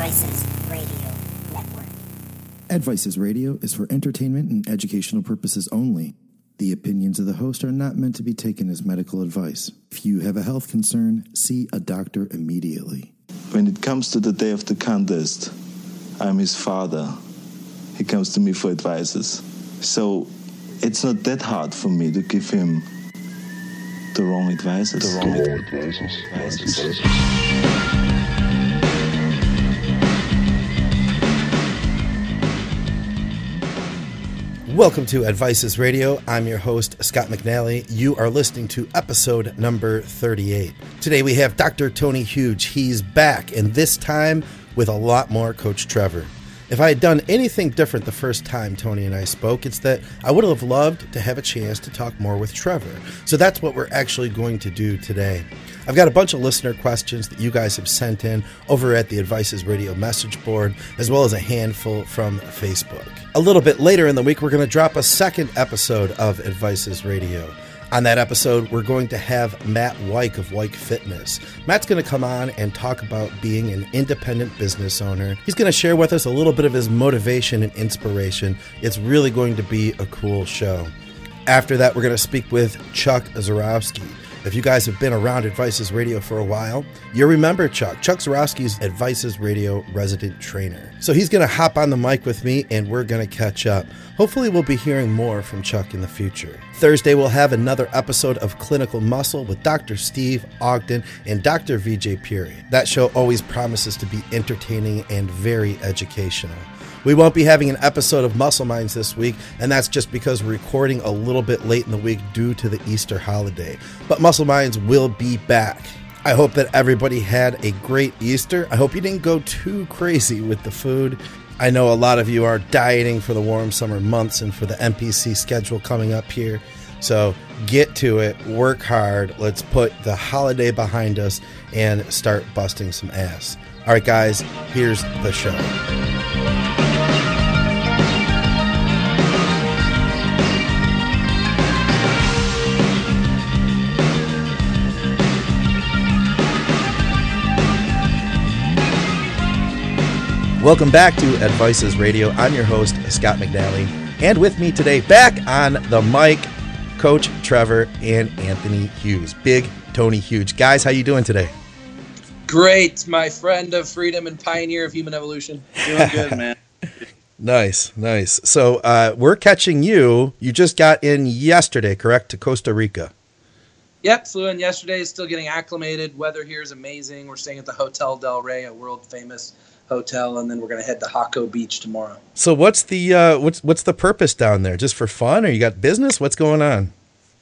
Advices Radio Network. Advices Radio is for entertainment and educational purposes only. The opinions of the host are not meant to be taken as medical advice. If you have a health concern, see a doctor immediately. When it comes to the day of the contest, I'm his father. He comes to me for advices. So it's not that hard for me to give him the wrong advices. Welcome to Advices Radio. I'm your host, Scott McNally. You are listening to episode number 38. Today we have Dr. Tony Huge. He's back, and this time with a lot more Coach Trevor. If I had done anything different the first time Tony and I spoke, it's that I would have loved to have a chance to talk more with Trevor. So that's what we're actually going to do today. I've got a bunch of listener questions that you guys have sent in over at the Advices Radio message board, as well as a handful from Facebook. A little bit later in the week, we're going to drop a second episode of Advices Radio. On that episode, we're going to have Matt Wyke of Wyke Fitness. Matt's going to come on and talk about being an independent business owner. He's going to share with us a little bit of his motivation and inspiration. It's really going to be a cool show. After that, we're going to speak with Chuck Zarowski. If you guys have been around Advices Radio for a while, you'll remember Chuck. Chuck Zarowski's Advices Radio resident trainer. So he's going to hop on the mic with me, and we're going to catch up. Hopefully we'll be hearing more from Chuck in the future. Thursday, we'll have another episode of Clinical Muscle with Dr. Steve Ogden and Dr. VJ Puri. That show always promises to be entertaining and very educational. We won't be having an episode of Muscle Minds this week, and that's just because we're recording a little bit late in the week due to the Easter holiday. But Muscle Minds will be back. I hope that everybody had a great Easter. I hope you didn't go too crazy with the food. I know a lot of you are dieting for the warm summer months and for the NPC schedule coming up here. So get to it, work hard. Let's put the holiday behind us and start busting some ass. All right, guys, here's the show. Welcome back to Advices Radio. I'm your host, Scott McNally, and with me today, back on the mic, Coach Trevor and Anthony Hughes. Big Tony Huge. Guys, how you doing today? Great, my friend of freedom and pioneer of human evolution. Doing good, man. Nice. So we're catching you. You just got in yesterday, correct, to Costa Rica? Yep, flew in yesterday. Still getting acclimated. Weather here is amazing. We're staying at the Hotel Del Rey, a world-famous hotel, and then we're going to head to Jaco Beach tomorrow. So what's the what's the purpose down there? Just for fun, or you got business? What's going on?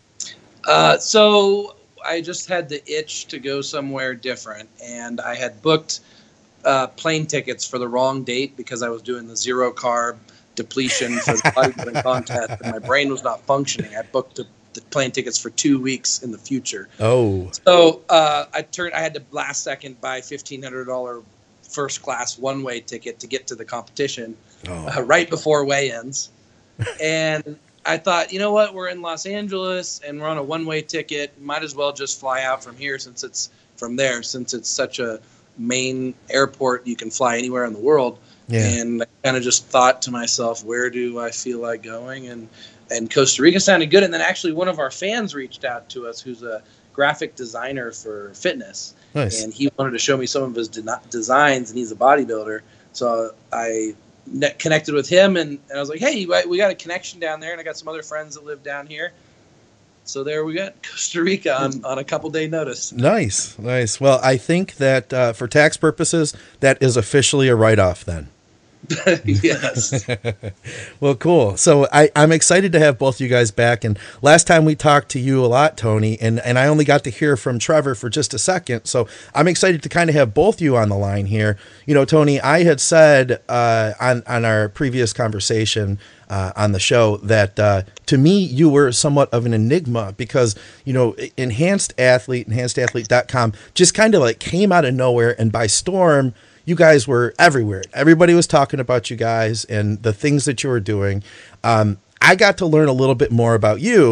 So I just had the itch to go somewhere different, and I had booked plane tickets for the wrong date because I was doing the zero carb depletion for the bodybuilding contest, and my brain was not functioning. I booked the plane tickets for 2 weeks in the future. Oh. So I had to last second buy $1,500 first class one-way ticket to get to the competition right before weigh-ins. And I thought, you know what, we're in Los Angeles and we're on a one-way ticket. Might as well just fly out from here since it's such a main airport. You can fly anywhere in the world. Yeah. And I kind of just thought to myself, where do I feel like going? And Costa Rica sounded good. And then actually one of our fans reached out to us who's a graphic designer for fitness. Nice. And he wanted to show me some of his designs, and he's a bodybuilder. So I connected with him, and I was like, hey, we got a connection down there, and I got some other friends that live down here. So there we got Costa Rica on a couple-day notice. Nice. Well, I think that for tax purposes, that is officially a write-off then. Yes. Well, cool. So I'm excited to have both you guys back. And last time we talked to you a lot, Tony, and I only got to hear from Trevor for just a second. So I'm excited to kind of have both you on the line here. You know, Tony, I had said on our previous conversation on the show that to me, you were somewhat of an enigma because, you know, Enhanced Athlete, enhancedathlete.com just kind of like came out of nowhere and by storm. You guys were everywhere. Everybody was talking about you guys and the things that you were doing. I got to learn a little bit more about you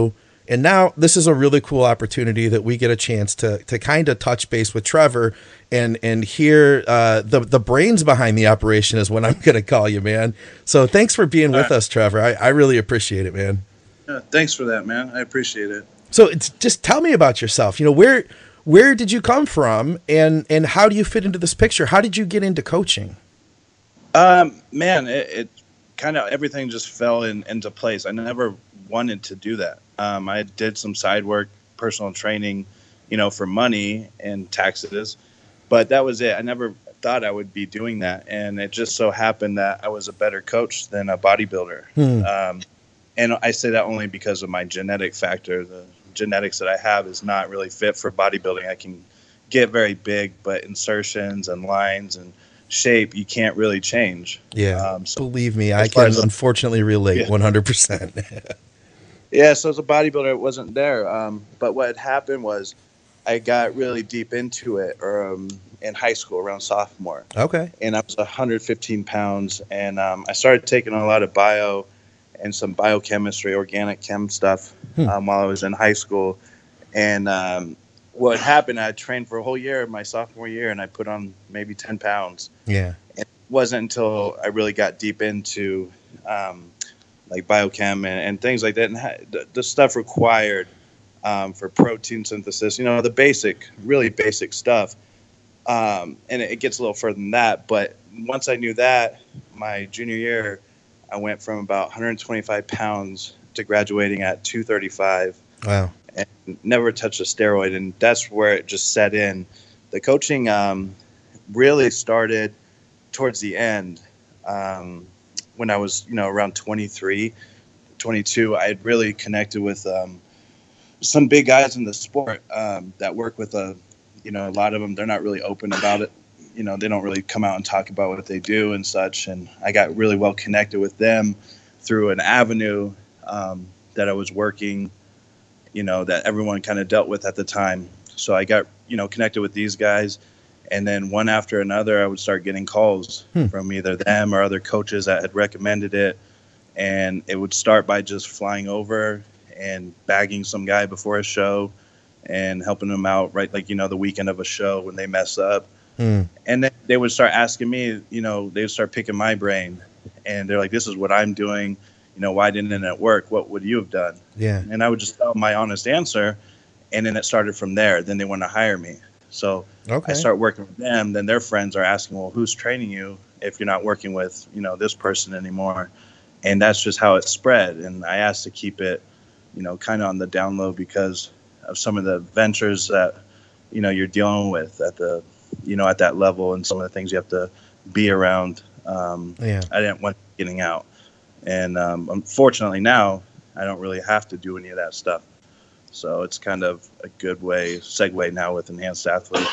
And now this is a really cool opportunity that we get a chance to kind of touch base with Trevor and hear the brains behind the operation is what I'm going to call you, man. So thanks for being with us, Trevor. I really appreciate it, man. Thanks for that, man. I appreciate it. So just tell me about yourself. You know, where did you come from and how do you fit into this picture? How did you get into coaching? Man, it kind of everything just fell into place. I never wanted to do that. I did some side work, personal training, for money and taxes, but that was it. I never thought I would be doing that. And it just so happened that I was a better coach than a bodybuilder. And I say that only because of my genetic factor. The genetics that I have is not really fit for bodybuilding. I can get very big, but insertions and lines and shape, you can't really change. Yeah. So believe me, I can unfortunately relate 100%. Yeah, so as a bodybuilder, it wasn't there. But what had happened was I got really deep into it in high school, around sophomore. Okay. And I was 115 pounds, and I started taking a lot of bio and some biochemistry, organic chem stuff while I was in high school. And what happened, I trained for a whole year, my sophomore year, and I put on maybe 10 pounds. Yeah. It wasn't until I really got deep into like biochem and things like that, and the stuff required for protein synthesis, the basic, really basic stuff. And it gets a little further than that. But once I knew that, my junior year, I went from about 125 pounds to graduating at 235. Wow. And never touched a steroid. And that's where it just set in. The coaching really started towards the end. When I was, around 23, 22, I had really connected with some big guys in the sport that work with a lot of them, they're not really open about it. They don't really come out and talk about what they do and such. And I got really well connected with them through an avenue that I was working, that everyone kind of dealt with at the time. So I got, connected with these guys. And then one after another, I would start getting calls from either them or other coaches that had recommended it. And it would start by just flying over and bagging some guy before a show and helping them out, right? Like, the weekend of a show when they mess up. And then they would start asking me, they would start picking my brain. And they're like, this is what I'm doing. Why didn't it work? What would you have done? Yeah. And I would just tell them my honest answer. And then it started from there. Then they want to hire me. So I start working with them. Then their friends are asking, well, who's training you if you're not working with, this person anymore? And that's just how it spread. And I asked to keep it, kind of on the down low because of some of the ventures that, you're dealing with at the, at that level and some of the things you have to be around. I didn't want getting out. And unfortunately now I don't really have to do any of that stuff. So it's kind of a good segue now with Enhanced Athlete.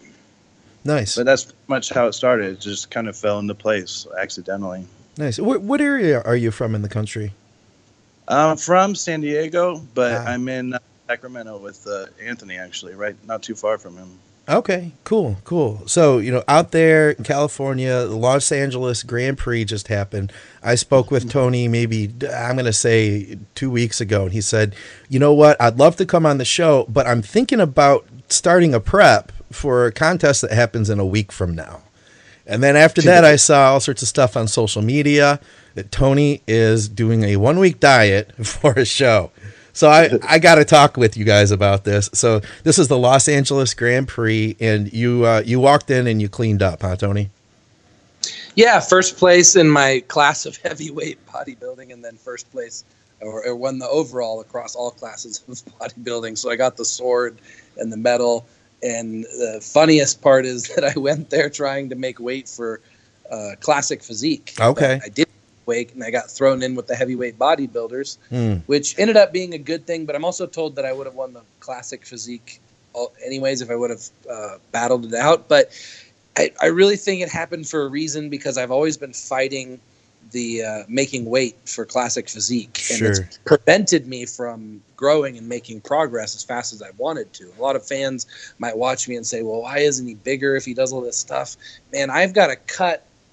Nice. But that's pretty much how it started. It just kind of fell into place accidentally. Nice. What area are you from in the country? I'm from San Diego, but I'm in Sacramento with Anthony, actually, right? Not too far from him. Okay, cool. So, out there in California, the Los Angeles Grand Prix just happened. I spoke with Tony maybe, I'm going to say 2 weeks ago, and he said, you know what, I'd love to come on the show, but I'm thinking about starting a prep for a contest that happens in a week from now. And then after that, I saw all sorts of stuff on social media that Tony is doing a 1-week diet for a show. So I got to talk with you guys about this. So this is the Los Angeles Grand Prix, and you walked in and you cleaned up, huh, Tony? Yeah, first place in my class of heavyweight bodybuilding, and then first place or won the overall across all classes of bodybuilding. So I got the sword and the medal. And the funniest part is that I went there trying to make weight for classic physique. Okay. But I did weight, and I got thrown in with the heavyweight bodybuilders, which ended up being a good thing. But I'm also told that I would have won the classic physique anyways if I would have battled it out. But I really think it happened for a reason, because I've always been fighting the making weight for classic physique. And it's prevented me from growing and making progress as fast as I wanted to. A lot of fans might watch me and say, well, why isn't he bigger if he does all this stuff? Man, I've got to cut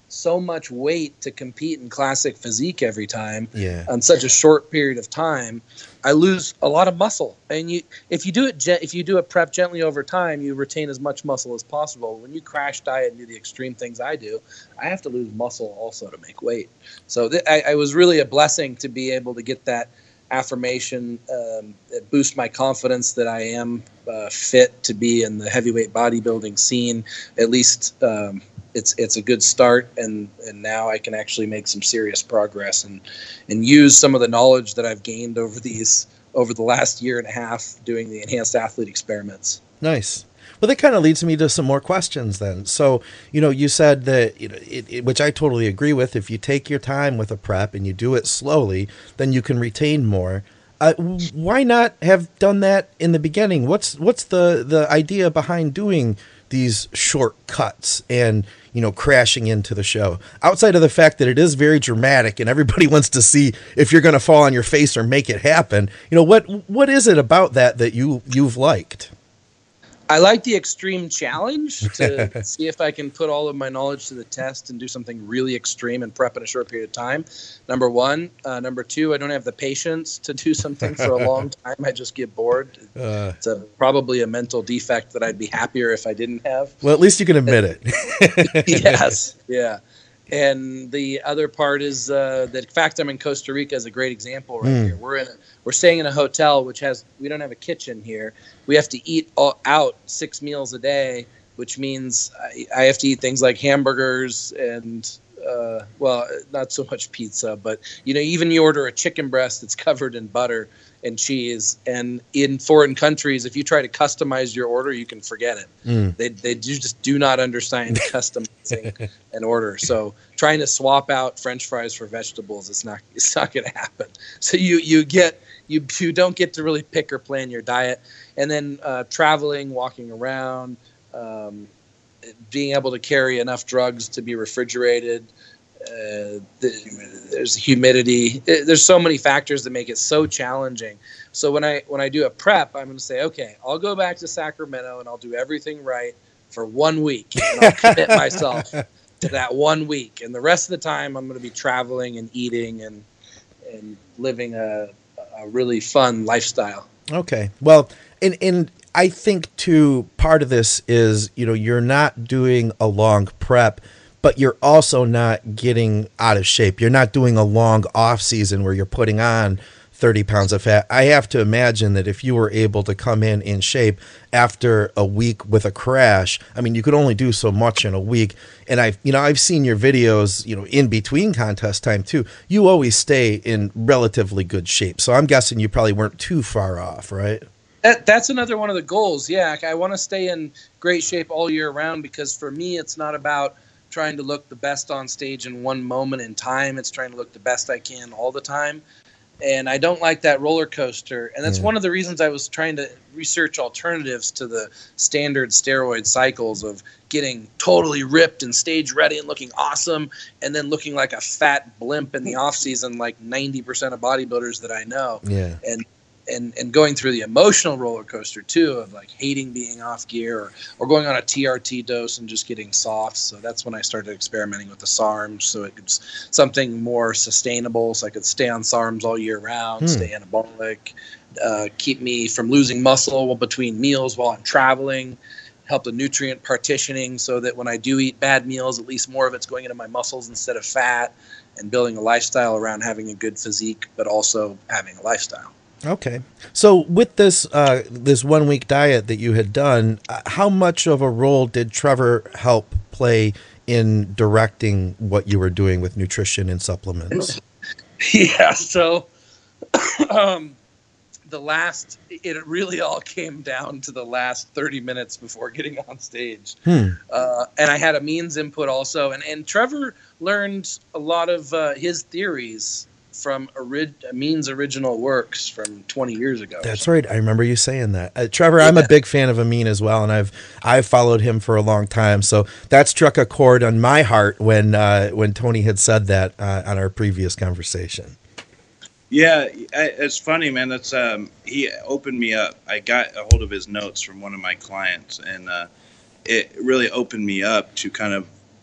so much weight to compete in classic physique every time on such a short period of time, I lose a lot of muscle. And if you do a prep gently over time, you retain as much muscle as possible. When you crash diet and do the extreme things I do, I have to lose muscle also to make weight. So I was really a blessing to be able to get that affirmation. It boosts my confidence that I am fit to be in the heavyweight bodybuilding scene. At least it's a good start, and now I can actually make some serious progress and use some of the knowledge that I've gained over the last year and a half doing the enhanced athlete experiments. Nice. Well, that kind of leads me to some more questions then. So, you said that, which I totally agree with, if you take your time with a prep and you do it slowly, then you can retain more. Why not have done that in the beginning? What's the idea behind doing these shortcuts and, crashing into the show, outside of the fact that it is very dramatic and everybody wants to see if you're going to fall on your face or make it happen? What is it about that you've liked? I like the extreme challenge to see if I can put all of my knowledge to the test and do something really extreme and prep in a short period of time. Number one. Number two, I don't have the patience to do something for a long time. I just get bored. It's probably a mental defect that I'd be happier if I didn't have. Well, at least you can admit it. Yes. Yeah. And the other part is the fact I'm in Costa Rica is a great example right here. We're staying in a hotel we don't have a kitchen here. We have to eat out 6 meals a day, which means I have to eat things like hamburgers and not so much pizza, but even you order a chicken breast that's covered in butter and cheese, and in foreign countries, if you try to customize your order, you can forget it. They just do not understand customizing an order. So trying to swap out French fries for vegetables, it's not going to happen. So you don't get to really pick or plan your diet. And then traveling, walking around, being able to carry enough drugs to be refrigerated. There's humidity. There's so many factors that make it so challenging. So when I do a prep, I'm going to say, okay, I'll go back to Sacramento and I'll do everything right for 1 week. And I'll commit myself to that 1 week. And the rest of the time, I'm going to be traveling and eating and living a really fun lifestyle. Okay. Well, and I think too, part of this is, you're not doing a long prep, but you're also not getting out of shape. You're not doing a long off season where you're putting on 30 pounds of fat. I have to imagine that if you were able to come in shape after a week with a crash, you could only do so much in a week. And I've seen your videos, in between contest time too. You always stay in relatively good shape. So I'm guessing you probably weren't too far off, right? That's another one of the goals. Yeah. I want to stay in great shape all year round, because for me, it's not about trying to look the best on stage in one moment in time. It's trying to look the best I can all the time. And I don't like that roller coaster. And that's one of the reasons I was trying to research alternatives to the standard steroid cycles of getting totally ripped and stage ready and looking awesome, and then looking like a fat blimp in the off season, like 90% of bodybuilders that I know. Yeah. And going through the emotional roller coaster too of like hating being off gear or going on a TRT dose and just getting soft. So that's when I started experimenting with the SARMs. So it was something more sustainable. So I could stay on SARMs all year round, stay anabolic, keep me from losing muscle between meals while I'm traveling, help the nutrient partitioning so that when I do eat bad meals, at least more of it's going into my muscles instead of fat, and building a lifestyle around having a good physique, but also having a lifestyle. Okay. So with this 1 week diet that you had done, how much of a role did Trevor help play in directing what you were doing with nutrition and supplements? Yeah. So it really all came down to the last 30 minutes before getting on stage. And I had a means input also. And Trevor learned a lot of his theories from Amin's original works from 20 years ago. That's right. I remember you saying that. Trevor, I'm a big fan of Amin as well, and I've followed him for a long time. So that struck a chord on my heart when Tony had said that on our previous conversation. Yeah, it's funny, man. That's he opened me up. I got a hold of his notes from one of my clients, and it really opened me up to kind of,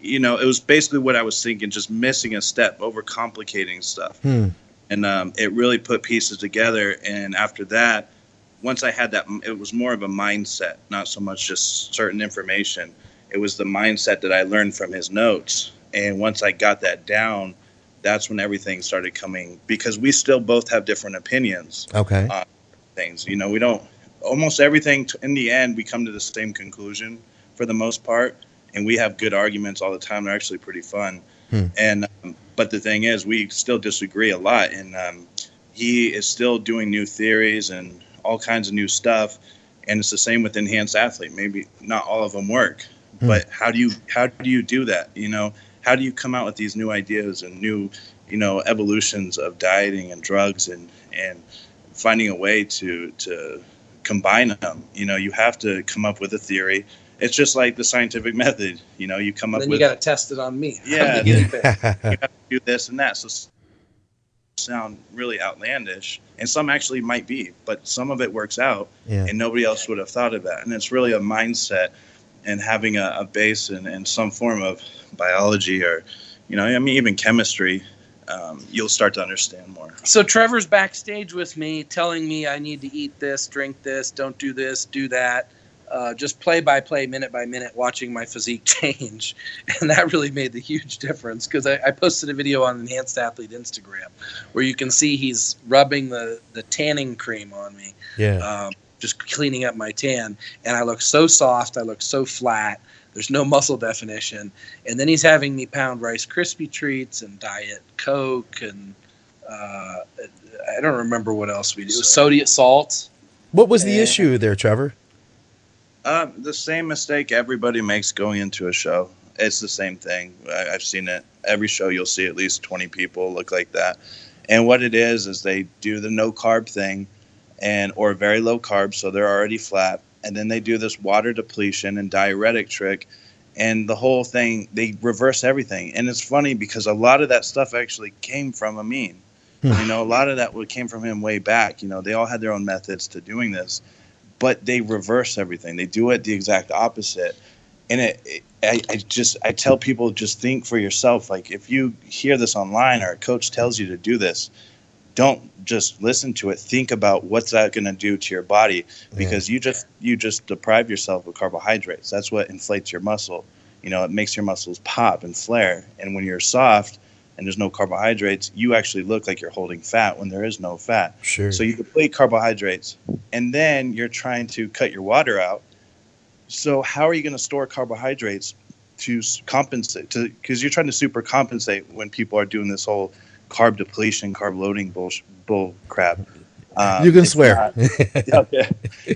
it was basically what I was thinking, just missing a step, overcomplicating stuff. And it really put pieces together. And after that, once I had that, it was more of a mindset, not so much just certain information. It was the mindset that I learned from his notes. And once I got that down, that's when everything started coming, because we still both have different opinions. Okay. On things, we don't, almost everything in the end, we come to the same conclusion for the most part. And we have good arguments all the time. They're actually pretty fun. And, but the thing is, we still disagree a lot. And he is still doing new theories and all kinds of new stuff. And it's the same with Enhanced Athlete. Maybe not all of them work, but how do you do that? How do you come out with these new ideas and new, evolutions of dieting and drugs and finding a way to combine them? You have to come up with a theory. It's just like the scientific method. You come up with. Then you got to test it on me. Yeah. You have to do this and that. So sound really outlandish, and some actually might be, but some of it works out, and nobody else would have thought of that. And it's really a mindset and having a base in some form of biology or, even chemistry. You'll start to understand more. So Trevor's backstage with me telling me I need to eat this, drink this, don't do this, do that. Just play by play, minute by minute, watching my physique change. And that really made the huge difference, because I posted a video on Enhanced Athlete Instagram where you can see he's rubbing the tanning cream on me. Yeah. Just cleaning up my tan. And I look so soft. I look so flat. There's no muscle definition. And then he's having me pound Rice Krispie treats and Diet Coke. And I don't remember what else we did. It was sodium salt. What was the issue there, Trevor? The same mistake everybody makes going into a show. It's the same thing. I've seen it. Every show you'll see at least 20 people look like that. And what it is they do the no carb thing or very low carb, so they're already flat. And then they do this water depletion and diuretic trick. And the whole thing, they reverse everything. And it's funny because a lot of that stuff actually came from Amin. A lot of that came from him way back. They all had their own methods to doing this. But they reverse everything. They do it the exact opposite. And I tell people, just think for yourself. Like, if you hear this online or a coach tells you to do this, don't just listen to it. Think about what's that going to do to your body, because you just deprive yourself of carbohydrates. That's what inflates your muscle. It makes your muscles pop and flare. And when you're soft and there's no carbohydrates, you actually look like you're holding fat when there is no fat. Sure. So you deplete carbohydrates, and then you're trying to cut your water out. So how are you going to store carbohydrates to compensate? Because you're trying to super compensate when people are doing this whole carb depletion, carb loading bull crap. You can swear. Okay.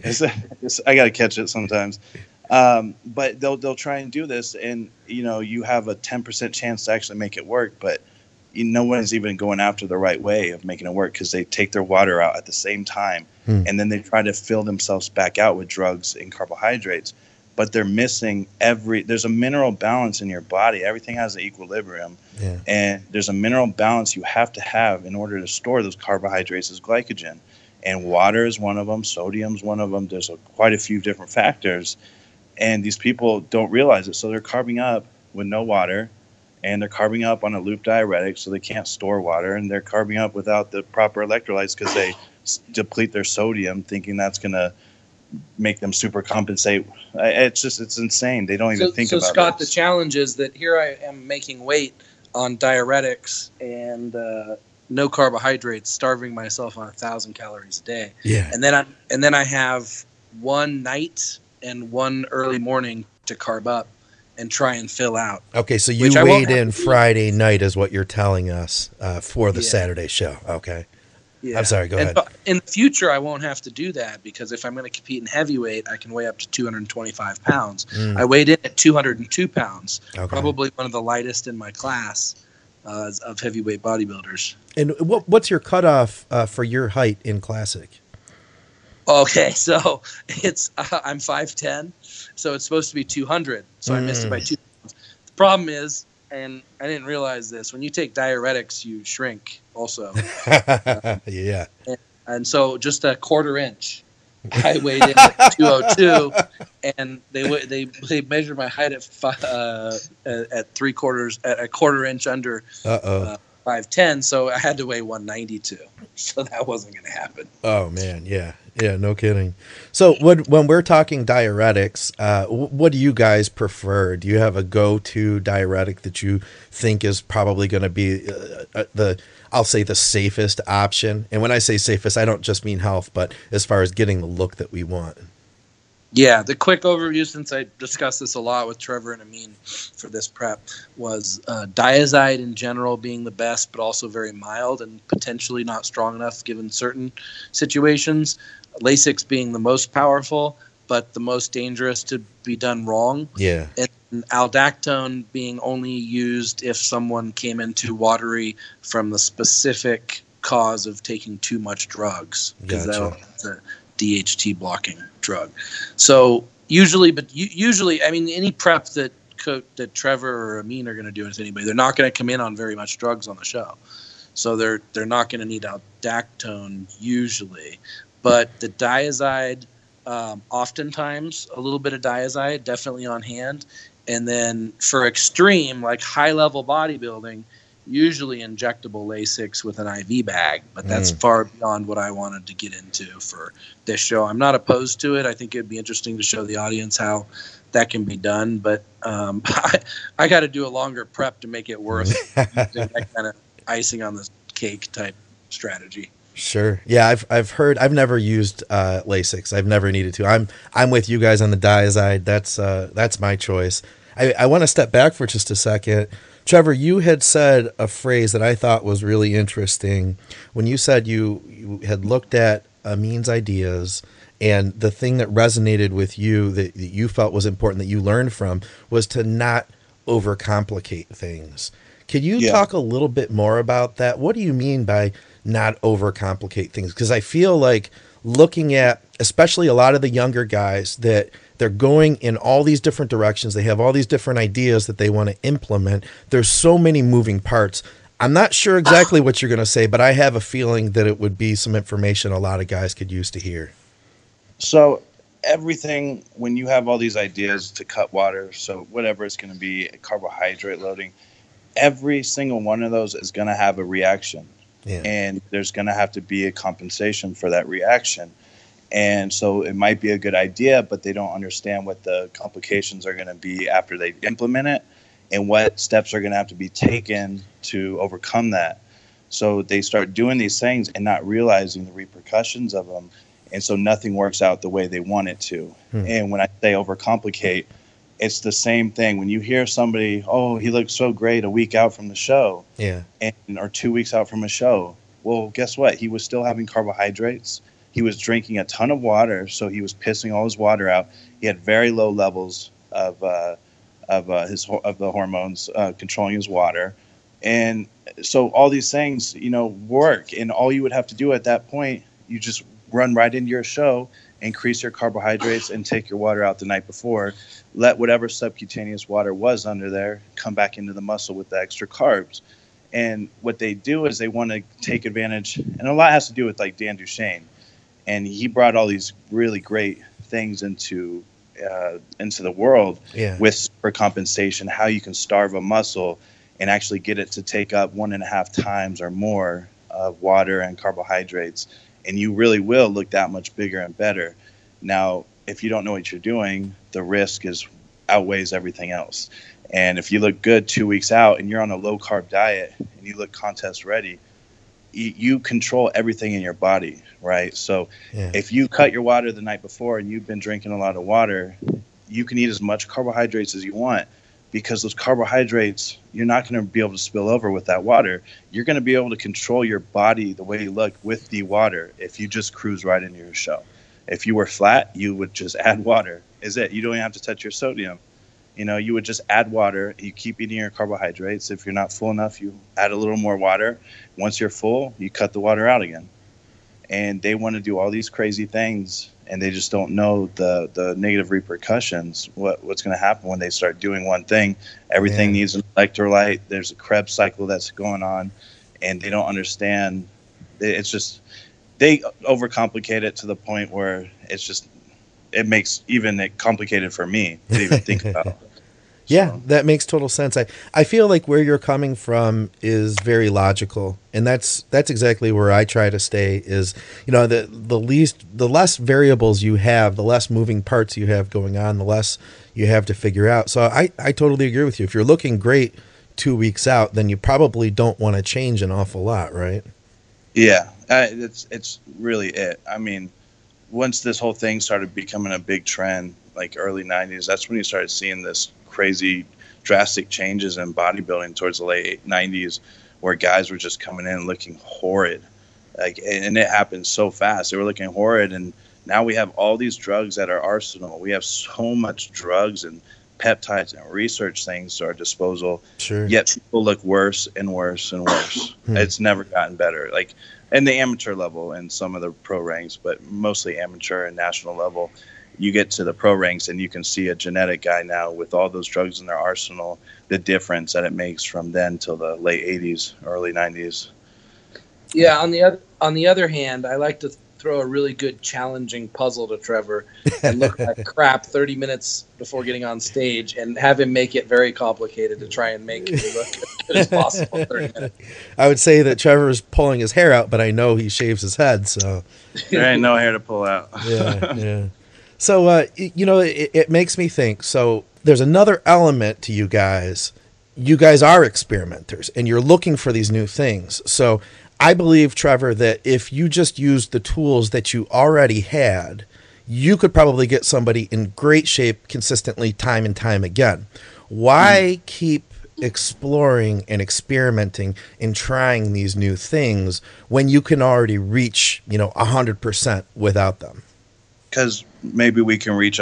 I got to catch it sometimes. But they'll try and do this, and you have a 10% chance to actually make it work, but no one is even going after the right way of making it work, because they take their water out at the same time, and then they try to fill themselves back out with drugs and carbohydrates, but they're missing there's a mineral balance in your body. Everything has an equilibrium, and there's a mineral balance you have to have in order to store those carbohydrates as glycogen, and water is one of them, sodium's one of them. There's quite a few different factors. And these people don't realize it. So they're carbing up with no water, and they're carbing up on a loop diuretic, so they can't store water. And they're carbing up without the proper electrolytes because they deplete their sodium, thinking that's going to make them super compensate. It's insane. They don't even think about it. So, Scott, the challenge is that here I am making weight on diuretics and no carbohydrates, starving myself on 1,000 calories a day. Yeah. And then I have one night and one early morning to carb up and try and fill out. Okay, so you weighed in Friday night is what you're telling us for the Saturday show. Okay. Yeah. I'm sorry, go ahead. In the future, I won't have to do that, because if I'm going to compete in heavyweight, I can weigh up to 225 pounds. I weighed in at 202 pounds, probably one of the lightest in my class of heavyweight bodybuilders. And what's your cutoff for your height in Classic? Okay, so I'm 5'10", so it's supposed to be 200, so I missed it by 2 pounds. The problem is, and I didn't realize this, when you take diuretics, you shrink also. Yeah. And so just a quarter inch. I weighed in at 202, and they measured my height at 3/4 at a quarter inch under 5'10", so I had to weigh 192. So that wasn't going to happen. Oh man, yeah, no kidding. So when we're talking diuretics, what do you guys prefer? Do you have a go-to diuretic that you think is probably going to be I'll say the safest option? And when I say safest, I don't just mean health, but as far as getting the look that we want. Yeah, the quick overview, since I discussed this a lot with Trevor and Amin for this prep, was Diazide in general being the best, but also very mild and potentially not strong enough given certain situations. Lasix being the most powerful, but the most dangerous to be done wrong. Yeah. And Aldactone being only used if someone came in too watery from the specific cause of taking too much drugs. Because that's a DHT blocking drug. So usually, I mean, any prep that Trevor or Amin are going to do with anybody, they're not going to come in on very much drugs on the show. So they're not going to need Aldactone usually. But the Diazide, oftentimes a little bit of Diazide definitely on hand. And then for extreme, like high-level bodybuilding, usually injectable Lasix with an IV bag. But that's far beyond what I wanted to get into for this show. I'm not opposed to it. I think it'd be interesting to show the audience how that can be done. But I got to do a longer prep to make it worth that kind of icing on the cake type strategy. Sure. Yeah, I've heard. I've never used Lasix. I've never needed to. I'm with you guys on the Diazide. That's my choice. I want to step back for just a second. Trevor, you had said a phrase that I thought was really interesting when you said you had looked at Amin's ideas, and the thing that resonated with you that you felt was important that you learned from was to not overcomplicate things. Could you talk a little bit more about that? What do you mean by not overcomplicate things? Because I feel like looking at, especially a lot of the younger guys, that they're going in all these different directions. They have all these different ideas that they want to implement. There's so many moving parts. I'm not sure exactly what you're going to say, but I have a feeling that it would be some information a lot of guys could use to hear. So everything, when you have all these ideas to cut water, so whatever it's going to be, carbohydrate loading, every single one of those is going to have a reaction. Yeah. And there's going to have to be a compensation for that reaction. And so it might be a good idea, but they don't understand what the complications are going to be after they implement it and what steps are going to have to be taken to overcome that. So they start doing these things and not realizing the repercussions of them. And so nothing works out the way they want it to. And when I say overcomplicate, it's the same thing. When you hear somebody, oh, he looks so great a week out from the show, or 2 weeks out from a show. Well, guess what? He was still having carbohydrates. He was drinking a ton of water, so he was pissing all his water out. He had very low levels of the hormones controlling his water, and so all these things, work. And all you would have to do at that point, you just run right into your show, increase your carbohydrates, and take your water out the night before. Let whatever subcutaneous water was under there come back into the muscle with the extra carbs. And what they do is they want to take advantage, and a lot has to do with like Dan Duchaine. And he brought all these really great things into the world with supercompensation, how you can starve a muscle and actually get it to take up 1.5 times or more of water and carbohydrates. And you really will look that much bigger and better. Now, if you don't know what you're doing, the risk outweighs everything else. And if you look good 2 weeks out and you're on a low carb diet and you look contest ready, you control everything in your body, right? So if you cut your water the night before and you've been drinking a lot of water, you can eat as much carbohydrates as you want, because those carbohydrates, you're not going to be able to spill over with that water. You're going to be able to control your body the way you look with the water if you just cruise right into your show. If you were flat, you would just add water. Is it? You don't even have to touch your sodium. You would just add water. You keep eating your carbohydrates. If you're not full enough, you add a little more water. Once you're full, you cut the water out again. And they want to do all these crazy things, and they just don't know the negative repercussions, what's going to happen when they start doing one thing. Everything needs an electrolyte. There's a Krebs cycle that's going on, and they don't understand. It's just they overcomplicate it to the point where it makes even it complicated for me to even think about. Yeah, that makes total sense. I feel like where you're coming from is very logical, and that's exactly where I try to stay. Is, you know, the less variables you have, the less moving parts you have going on, the less you have to figure out. So I totally agree with you. If you're looking great 2 weeks out, then you probably don't want to change an awful lot, right? Yeah, it's really it. I mean, once this whole thing started becoming a big trend, like early 90s, that's when you started seeing this crazy drastic changes in bodybuilding towards the late 90s, where guys were just coming in looking horrid, and it happened so fast. They were looking horrid, and now we have all these drugs at our arsenal. We have so much drugs and peptides and research things to our disposal. Sure. Yet people look worse and worse and worse. It's never gotten better. Like in the amateur level and some of the pro ranks, but mostly amateur and national level. You get to the pro ranks and you can see a genetic guy now with all those drugs in their arsenal, the difference that it makes from then till the late 80s, early 90s. Yeah, on the other hand, I like to throw a really good challenging puzzle to Trevor and look like crap 30 minutes before getting on stage and have him make it very complicated to try and make it look as good as possible 30 minutes. I would say that Trevor's pulling his hair out, but I know he shaves his head, so there ain't no hair to pull out. yeah. So, you know, it makes me think. So there's another element to you guys. You guys are experimenters, and you're looking for these new things. So I believe, Trevor, that if you just used the tools that you already had, you could probably get somebody in great shape consistently time and time again. Why keep exploring and experimenting and trying these new things when you can already reach, 100% without them? Because maybe we can reach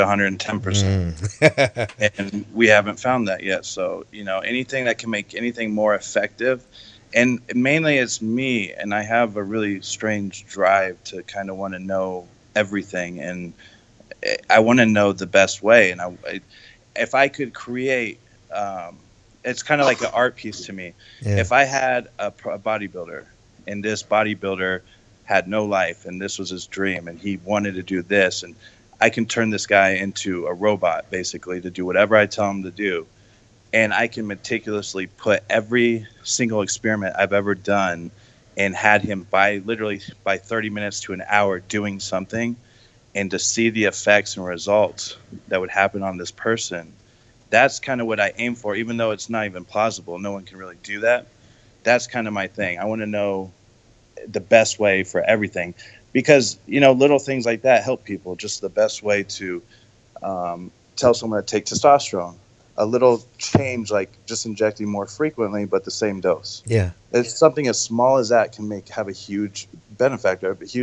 110%. And we haven't found that yet. So, anything that can make anything more effective. And mainly it's me, and I have a really strange drive to kind of want to know everything. And I want to know the best way. And if I could create, it's kind of like an art piece to me. Yeah. If I had a bodybuilder, and this bodybuilder had no life, and this was his dream, and he wanted to do this, and I can turn this guy into a robot, basically, to do whatever I tell him to do. And I can meticulously put every single experiment I've ever done and had him by 30 minutes to an hour doing something, and to see the effects and results that would happen on this person. That's kind of what I aim for, even though it's not even plausible. No one can really do that. That's kind of my thing. I want to know the best way for everything, because little things like that help people. Just the best way to tell someone to take testosterone, a little change, like just injecting more frequently but the same dose. Yeah, it's something as small as that can have a huge benefit.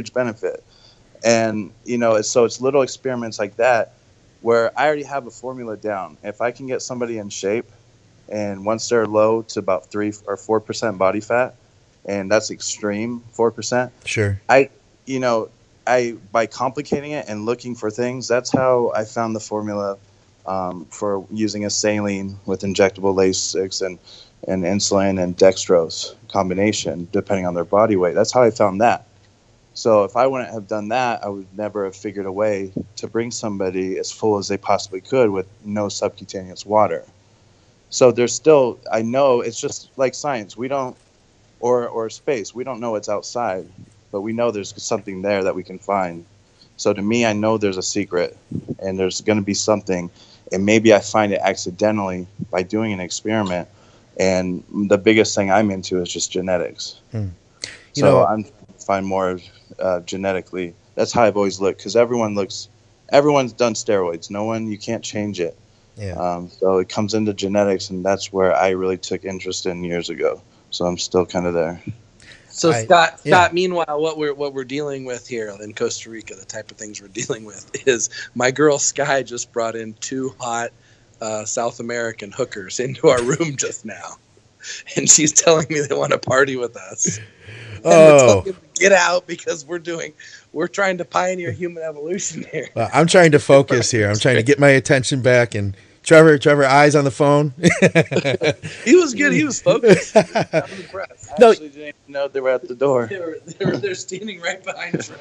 And so it's little experiments like that where I already have a formula down. If I can get somebody in shape, and once they're low to about 3 or 4% body fat, and that's extreme, 4%. Sure. I by complicating it and looking for things, that's how I found the formula for using a saline with injectable Lasix and insulin and dextrose combination, depending on their body weight. That's how I found that. So if I wouldn't have done that, I would never have figured a way to bring somebody as full as they possibly could with no subcutaneous water. So there's still, I know it's just like science. We don't, or space. We don't know what's outside, but we know there's something there that we can find. So to me, I know there's a secret, and there's going to be something, and maybe I find it accidentally by doing an experiment. And the biggest thing I'm into is just genetics. I'm find more genetically. That's how I've always looked, because everyone's done steroids. You can't change it. Yeah. So it comes into genetics, and that's where I really took interest in years ago. So I'm still kind of there. So Scott, meanwhile, what we're dealing with here in Costa Rica, the type of things we're dealing with is my girl Sky just brought in 2 hot South American hookers into our room just now, and she's telling me they want to party with us. And we're telling them to get out because we're trying to pioneer human evolution here. Well, I'm trying to focus here. I'm trying to get my attention back. And Trevor, eyes on the phone. He was good. He was focused. I'm impressed. I actually didn't know, they were at the door. They're standing right behind Trevor.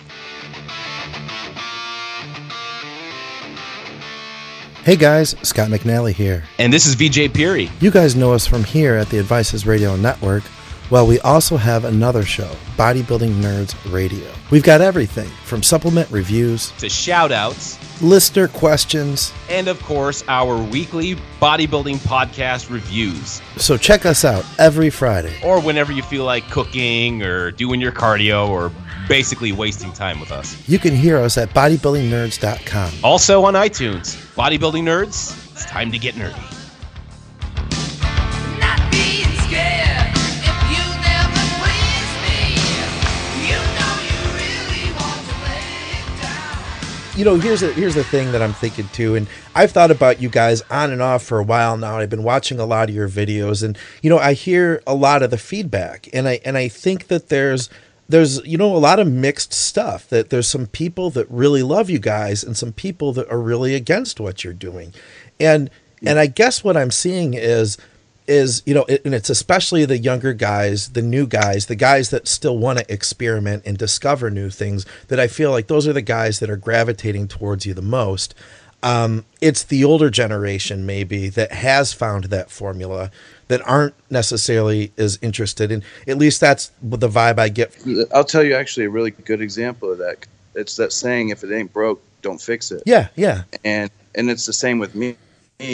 Hey guys, Scott McNally here. And this is VJ Peary. You guys know us from here at the Advices Radio Network. Well, we also have another show, Bodybuilding Nerds Radio. We've got everything from supplement reviews To shout-outs. listener questions. And, of course, our weekly bodybuilding podcast reviews. So check us out every Friday. Or whenever you feel like cooking or doing your cardio or basically wasting time with us. You can hear us at bodybuildingnerds.com. Also on iTunes. Bodybuilding Nerds, it's time to get nerdy. Not being scared if you never please me. You know you really want to lay it down. You know, here's the thing that I'm thinking too, and I've thought about you guys on and off for a while now. I've been watching a lot of your videos, and you know, I hear a lot of the feedback, and I think that there's you know, a lot of mixed stuff, that there's some people that really love you guys and some people that are really against what you're doing. And I guess what I'm seeing is, you know, and it's especially the younger guys, the new guys, the guys that still want to experiment and discover new things, that I feel like those are the guys that are gravitating towards you the most. It's the older generation maybe that has found that formula that aren't necessarily as interested in. At least that's the vibe I get. I'll tell you actually a really good example of that. It's that saying, if it ain't broke, don't fix it. Yeah. And it's the same with me.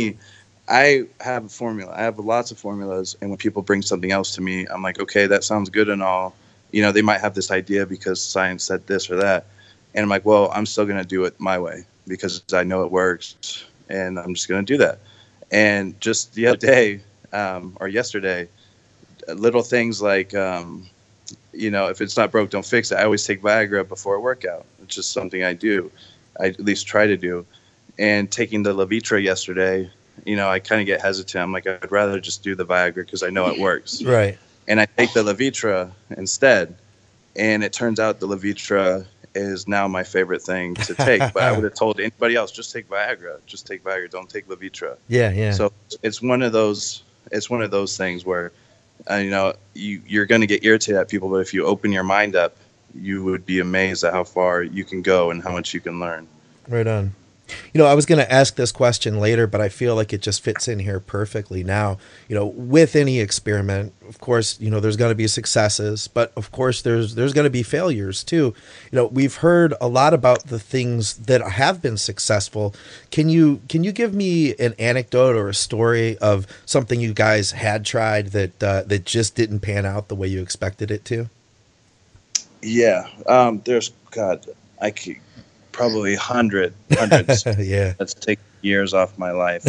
I have a formula. I have lots of formulas, and when people bring something else to me, I'm like, okay, that sounds good and all. You know, they might have this idea because science said this or that. And I'm like, well, I'm still going to do it my way because I know it works, and I'm just going to do that. And just the other day, or yesterday, little things like, you know, if it's not broke, don't fix it. I always take Viagra before a workout. It's just something I do. I at least try to do. And taking the Levitra yesterday, you know, I kind of get hesitant. I'm like, I'd rather just do the Viagra because I know it works. Right. And I take the Levitra instead. And it turns out the Levitra is now my favorite thing to take. But I would have told anybody else, just take Viagra. Just take Viagra. Don't take Levitra. Yeah. So it's one of those things where, you know, you're going to get irritated at people, but if you open your mind up, you would be amazed at how far you can go and how much you can learn. Right on. You know, I was going to ask this question later, but I feel like it just fits in here perfectly now. You know, with any experiment, of course, you know, there's going to be successes, but of course there's going to be failures too. You know, we've heard a lot about the things that have been successful. Can you give me an anecdote or a story of something you guys had tried that just didn't pan out the way you expected it to? Yeah. There's, God, probably hundreds. Yeah. That's taken years off my life.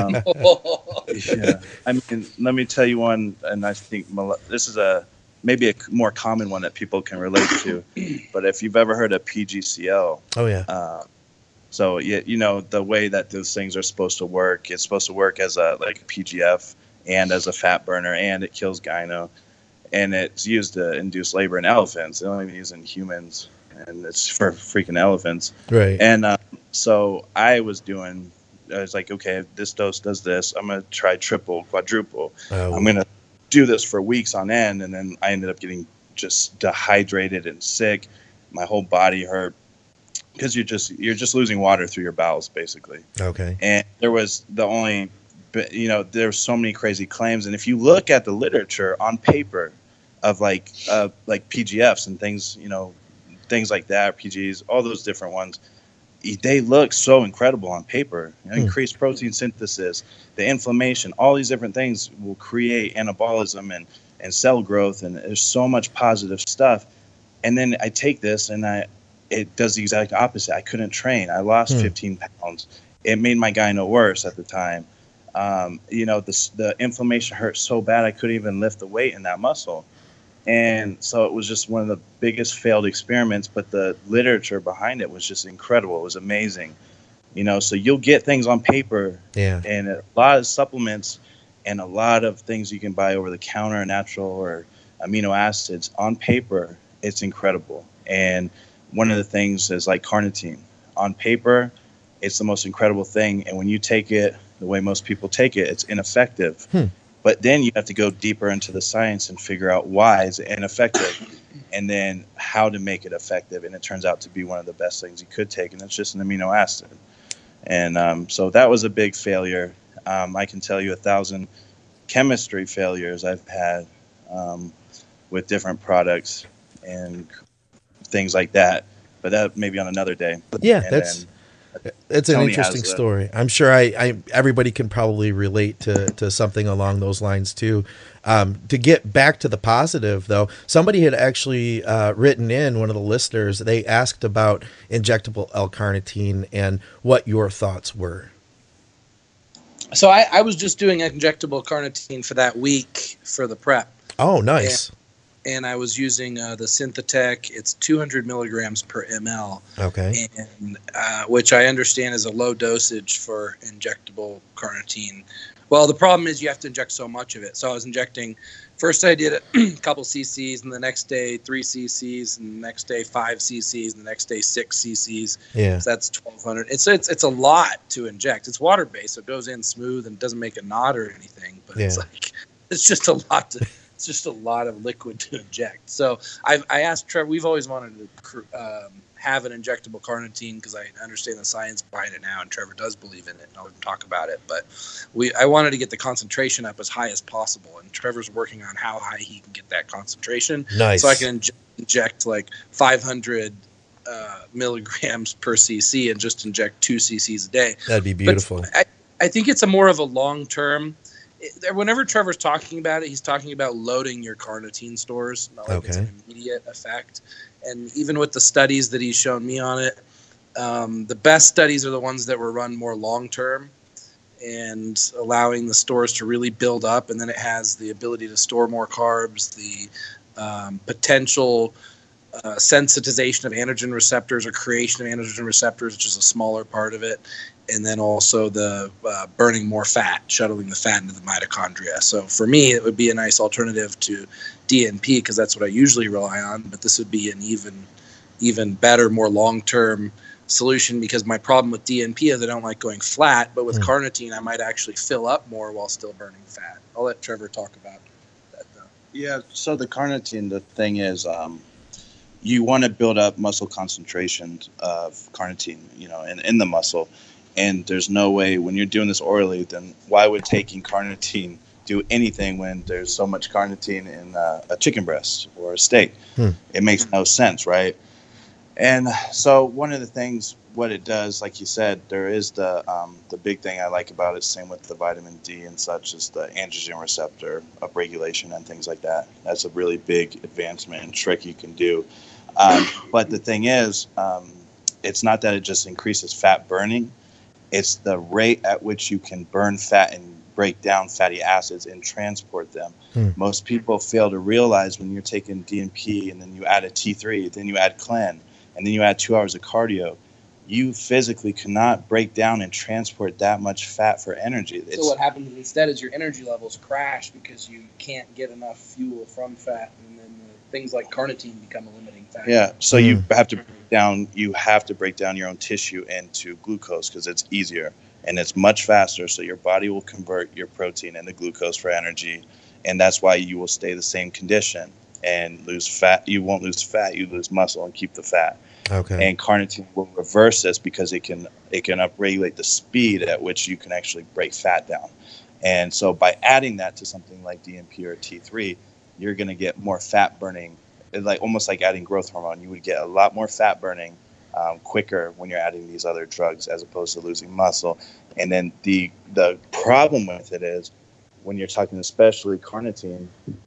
Yeah. I mean, let me tell you one, and I think this is maybe a more common one that people can relate to. But if you've ever heard of PGCL. Oh, yeah. So, you know, the way that those things are supposed to work, it's supposed to work as a PGF and as a fat burner, and it kills gyno. And it's used to induce labor in elephants. They don't even use it in humans. And it's for freaking elephants. Right. And so I was like, okay, this dose does this. I'm going to try triple, quadruple. Oh. I'm going to do this for weeks on end. And then I ended up getting just dehydrated and sick. My whole body hurt because you're just losing water through your bowels, basically. Okay. And there's so many crazy claims. And if you look at the literature on paper of like PGFs and things, you know, things like that, PGs, all those different ones, they look so incredible on paper. You know, increased protein synthesis, the inflammation, all these different things will create anabolism and cell growth, and there's so much positive stuff. And then I take this and it does the exact opposite. I couldn't train. I lost 15 pounds. It made my gyno worse at the time. You know, the inflammation hurt so bad I couldn't even lift the weight in that muscle. And so it was just one of the biggest failed experiments, but the literature behind it was just incredible. It was amazing. You know, so you'll get things on paper, and a lot of supplements and a lot of things you can buy over the counter, natural or amino acids on paper. It's incredible. And one of the things is like carnitine. On paper, it's the most incredible thing. And when you take it the way most people take it, it's ineffective. But then you have to go deeper into the science and figure out why is it ineffective, and then how to make it effective. And it turns out to be one of the best things you could take, and it's just an amino acid. And so that was a big failure. I can tell you 1,000 chemistry failures I've had with different products and things like that. But that maybe on another day. Yeah, And it's an Tony interesting has story. I'm sure everybody can probably relate to something along those lines too. To get back to the positive, though, somebody had actually written in, one of the listeners, they asked about injectable L-carnitine and what your thoughts were. So I was just doing injectable carnitine for that week for the prep. Oh, nice. And I was using the Synthetech. It's 200 milligrams per ml. Okay. And which I understand is a low dosage for injectable carnitine. Well, the problem is you have to inject so much of it. So I was injecting. First, I did a couple cc's, and the next day 3 cc's, and the next day 5 cc's, and the next day 6 cc's. Yeah. So that's 1,200. It's a lot to inject. It's water based, so it goes in smooth and doesn't make a knot or anything. But it's just a lot to. It's just a lot of liquid to inject. So I asked Trevor. We've always wanted to have an injectable carnitine because I understand the science behind it now, and Trevor does believe in it, and I'll talk about it. But I wanted to get the concentration up as high as possible, and Trevor's working on how high he can get that concentration. Nice. So I can inject like 500 milligrams per cc and just inject 2 cc's a day. That'd be beautiful. But I think it's a more of a long-term. Whenever Trevor's talking about it, he's talking about loading your carnitine stores, not like it's an immediate effect. And even with the studies that he's shown me on it, the best studies are the ones that were run more long-term and allowing the stores to really build up. And then it has the ability to store more carbs, the potential sensitization of androgen receptors or creation of androgen receptors, which is a smaller part of it. And then also the burning more fat, shuttling the fat into the mitochondria. So for me, it would be a nice alternative to DNP because that's what I usually rely on. But this would be an even better, more long-term solution because my problem with DNP is I don't like going flat. But with carnitine, I might actually fill up more while still burning fat. I'll let Trevor talk about that, though. Yeah, so the carnitine, the thing is you want to build up muscle concentration of carnitine, in the muscle. And there's no way when you're doing this orally, then why would taking carnitine do anything when there's so much carnitine in a chicken breast or a steak? It makes no sense, right? And so one of the things, what it does, like you said, there is the big thing I like about it, same with the vitamin D and such, is the androgen receptor upregulation and things like that. That's a really big advancement and trick you can do. But the thing is, it's not that it just increases fat burning. It's the rate at which you can burn fat and break down fatty acids and transport them. Most people fail to realize when you're taking DNP and then you add a T3, then you add Clen, and then you add 2 hours of cardio, you physically cannot break down and transport that much fat for energy. So what happens instead is your energy levels crash because you can't get enough fuel from fat, and then things like carnitine become a limiting factor. Yeah, so you have to break down your own tissue into glucose because it's easier and it's much faster. So your body will convert your protein into glucose for energy, and that's why you will stay the same condition and lose fat. You won't lose fat, you lose muscle and keep the fat. Okay. And carnitine will reverse this because it can upregulate the speed at which you can actually break fat down. And so by adding that to something like DNP or T3, you're going to get more fat burning. It's almost like adding growth hormone. You would get a lot more fat burning quicker when you're adding these other drugs as opposed to losing muscle. And then the problem with it is when you're talking especially carnitine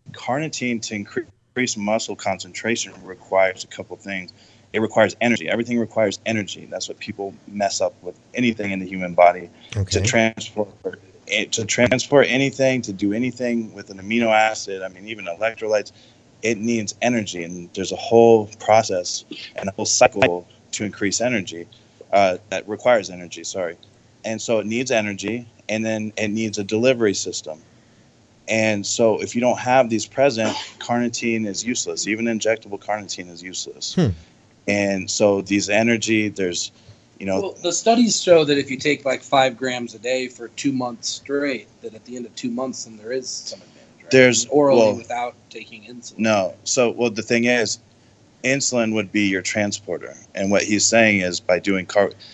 to increase muscle concentration requires a couple things. It requires energy. Everything requires energy. That's what people mess up with anything in the human body. Okay. To transport anything, to do anything with an amino acid, even electrolytes, it needs energy. And there's a whole process and a whole cycle to increase energy that requires energy, And so it needs energy, and then it needs a delivery system. And so if you don't have these present, carnitine is useless. Even injectable carnitine is useless. And so these energy, there's Well, the studies show that if you take like 5 grams a day for 2 months straight, that at the end of 2 months, then there is some advantage, right? There's orally without taking insulin. No. So, the thing is, insulin would be your transporter, and what he's saying is by doing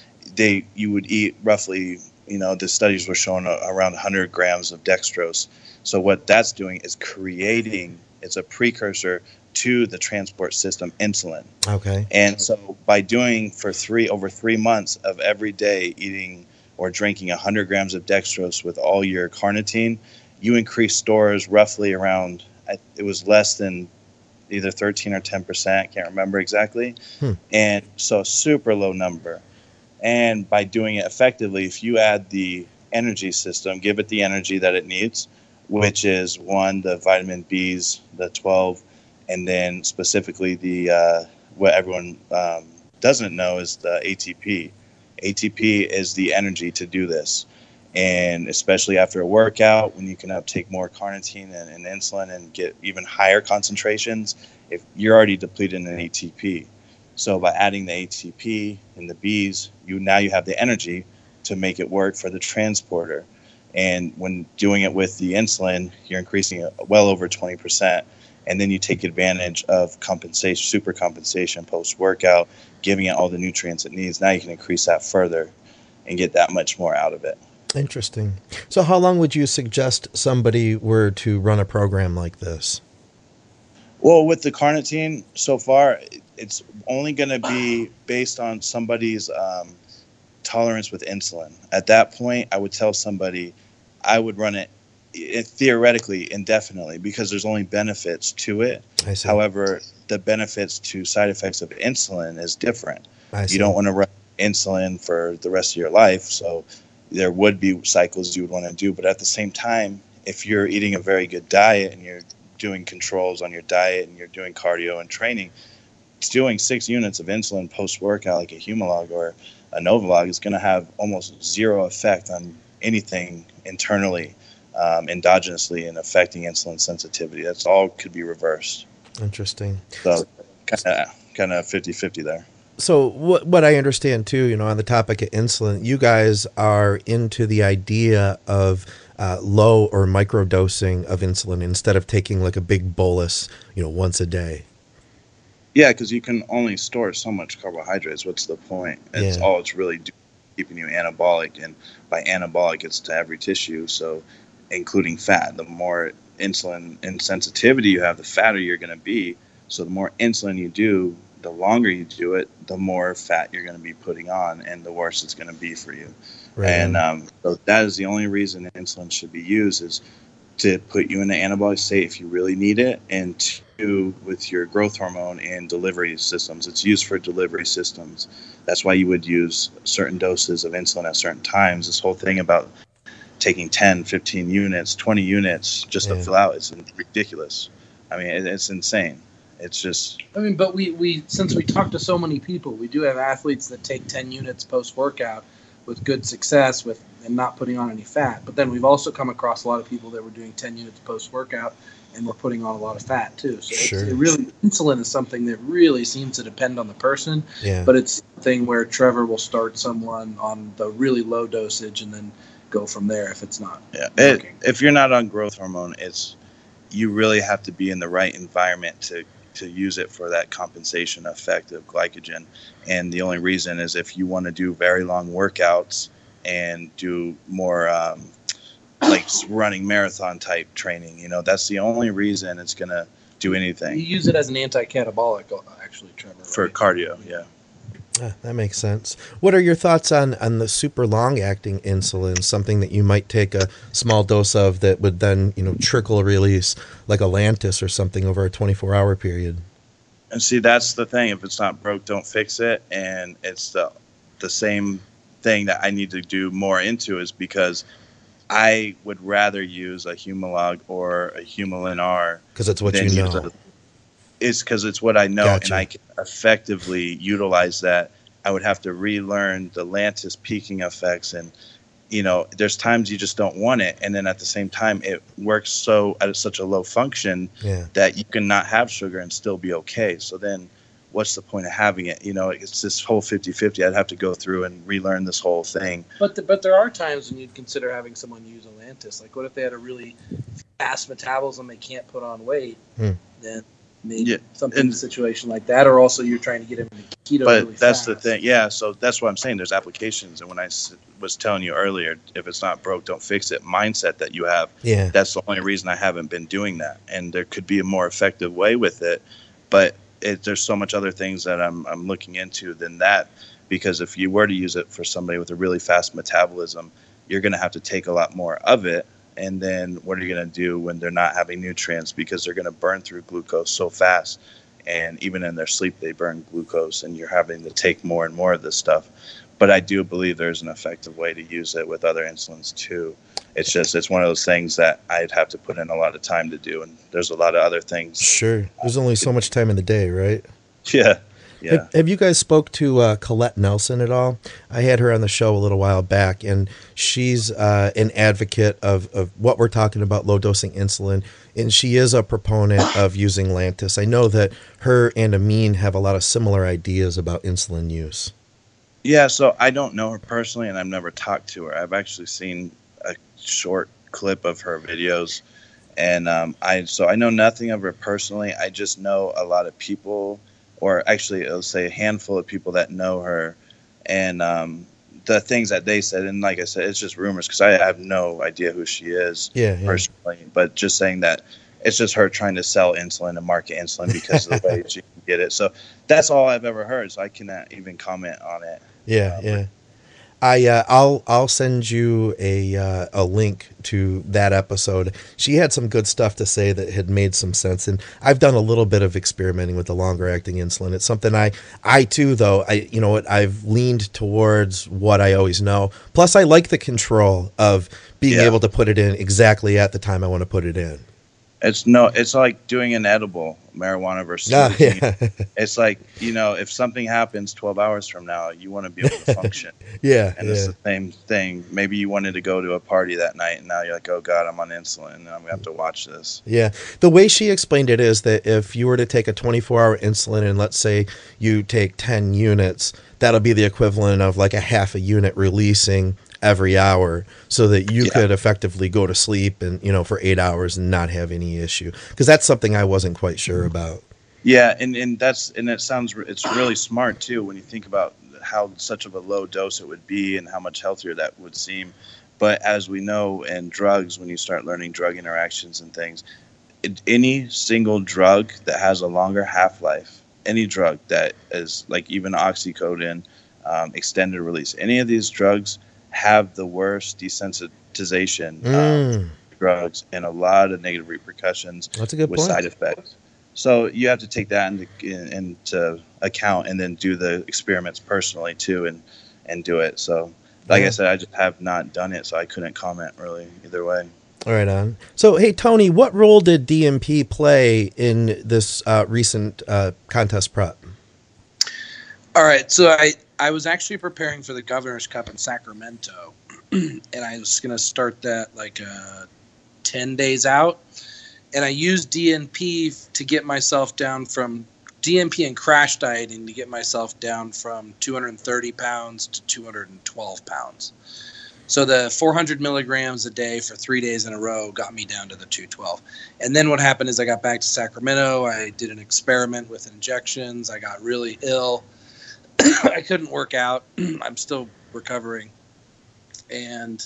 you would eat roughly, the studies were showing around 100 grams of dextrose. So what that's doing is it's a precursor to the transport system insulin. Okay. And so by doing for over 3 months of every day eating or drinking 100 grams of dextrose with all your carnitine, you increase stores roughly around, it was less than either 13 or 10%, I can't remember exactly. And so super low number. And by doing it effectively, if you add the energy system, give it the energy that it needs, which is the vitamin Bs, the 12, and then specifically the what everyone doesn't know is the ATP. ATP is the energy to do this. And especially after a workout, when you can uptake more carnitine and insulin and get even higher concentrations, if you're already depleted in ATP. So by adding the ATP and the Bs, you have the energy to make it work for the transporter. And when doing it with the insulin, you're increasing it well over 20%. And then you take advantage of super compensation post-workout, giving it all the nutrients it needs. Now you can increase that further and get that much more out of it. Interesting. So how long would you suggest somebody were to run a program like this? Well, with the carnitine, so far, it's only going to be based on somebody's tolerance with insulin. At that point, I would tell somebody I would run it theoretically indefinitely because there's only benefits to it. I see. However, the benefits to side effects of insulin is different. I see. You don't want to run insulin for the rest of your life, so there would be cycles you would want to do. But at the same time, if you're eating a very good diet and you're doing controls on your diet and you're doing cardio and training, doing 6 units of insulin post-workout like a Humalog or a Novolog is going to have almost zero effect on anything internally, endogenously, and affecting insulin sensitivity. That's all could be reversed. Interesting. So kind of 50-50 there. So what I understand too, on the topic of insulin, you guys are into the idea of low or micro dosing of insulin instead of taking like a big bolus, once a day. Yeah, because you can only store so much carbohydrates. What's the point? All it's really doing, keeping you anabolic, and by anabolic, it's to every tissue, so including fat. The more insulin insensitivity you have, the fatter you're going to be. So the more insulin you do, the longer you do it, the more fat you're going to be putting on, and the worse it's going to be for you. Right. And so that is the only reason insulin should be used, is to put you in an anabolic state if you really need it, and two, with your growth hormone and delivery systems. It's used for delivery systems. That's why you would use certain doses of insulin at certain times. This whole thing about taking 10, 15 units, 20 units just to fill out is ridiculous. I mean, it's insane. It's just... but we since we talk to so many people, we do have athletes that take 10 units post-workout with good success and not putting on any fat. But then we've also come across a lot of people that were doing 10 units post-workout and were putting on a lot of fat too. So insulin is something that really seems to depend on the person. Yeah. But it's something where Trevor will start someone on the really low dosage and then go from there if it's not working. If you're not on growth hormone, you really have to be in the right environment to use it for that compensation effect of glycogen. And the only reason is if you want to do very long workouts and do more like running marathon type training, that's the only reason it's going to do anything. You use it as an anti-catabolic, actually, Trevor. Right? For cardio, yeah. That makes sense. What are your thoughts on the super long-acting insulin, something that you might take a small dose of that would then, trickle release like a Lantus or something over a 24-hour period? And see, that's the thing. If it's not broke, don't fix it. And it's the same thing that I need to do more into, is because I would rather use a Humalog or a Humulin R. Because it's what you know. It's because it's what I know, Gotcha. And I can effectively utilize that. I would have to relearn the Lantus peaking effects, and there's times you just don't want it, and then at the same time it works at such a low function that you can not have sugar and still be okay. So then what's the point of having it? You know, it's this whole 50-50. I'd have to go through and relearn this whole thing. But there are times when you'd consider having someone use a Lantus. Like, what if they had a really fast metabolism, they can't put on weight? Then maybe something in a situation like that, or also you're trying to get him into keto. But really that's fast. the thing. Yeah, so that's what I'm saying. There's applications, and when I was telling you earlier, if it's not broke, don't fix it. Mindset that you have. Yeah. That's the only reason I haven't been doing that. And there could be a more effective way with it, but there's so much other things that I'm looking into than that. Because if you were to use it for somebody with a really fast metabolism, you're going to have to take a lot more of it. And then what are you going to do when they're not having nutrients? Because they're going to burn through glucose so fast. And even in their sleep, they burn glucose, and you're having to take more and more of this stuff. But I do believe there's an effective way to use it with other insulins too. It's one of those things that I'd have to put in a lot of time to do. And there's a lot of other things. Sure. There's only so much time in the day, right? Yeah. Yeah. Have you guys spoke to Colette Nelson at all? I had her on the show a little while back, and she's an advocate of what we're talking about, low-dosing insulin, and she is a proponent of using Lantus. I know that her and Amin have a lot of similar ideas about insulin use. Yeah, so I don't know her personally, and I've never talked to her. I've actually seen a short clip of her videos, and I know nothing of her personally. I just know a lot of people, or actually, I'll say a handful of people that know her, and the things that they said. And like I said, it's just rumors because I have no idea who she is personally. But just saying that it's just her trying to sell insulin and market insulin because of the way she can get it. So that's all I've ever heard. So I cannot even comment on it. Yeah. I'll send you a link to that episode. She had some good stuff to say that had made some sense, and I've done a little bit of experimenting with the longer acting insulin. It's something I too, though, I've leaned towards what I always know. Plus, I like the control of being able to put it in exactly at the time I want to put it in. It's like doing an edible, marijuana versus nicotine. It's like, if something happens 12 hours from now, you want to be able to function. It's the same thing. Maybe you wanted to go to a party that night, and now you're like, oh God, I'm on insulin and I'm gonna have to watch this. Yeah. The way she explained it is that if you were to take a 24-hour insulin and let's say you take 10 units, that'll be the equivalent of like a half a unit releasing every hour, so that you could effectively go to sleep and for 8 hours and not have any issue, because that's something I wasn't quite sure about. It's really smart too when you think about how such of a low dose it would be and how much healthier that would seem. But as we know in drugs, when you start learning drug interactions and things, any single drug that has a longer half-life, any drug that is like even oxycodone, extended release, any of these drugs have the worst desensitization drugs and a lot of negative repercussions. That's a good with point. Side effects. So you have to take that into account and then do the experiments personally too and do it. So like I said, I just have not done it, so I couldn't comment really either way. All right, on. So, hey, Tony, what role did DMP play in this recent contest prep? All right, so I was actually preparing for the Governor's Cup in Sacramento, and I was going to start that like 10 days out. And I used DNP to get myself down from DNP and crash dieting to get myself down from 230 pounds to 212 pounds. So the 400 milligrams a day for 3 days in a row got me down to the 212. And then what happened is I got back to Sacramento. I did an experiment with injections. I got really ill. I couldn't work out. I'm still recovering. And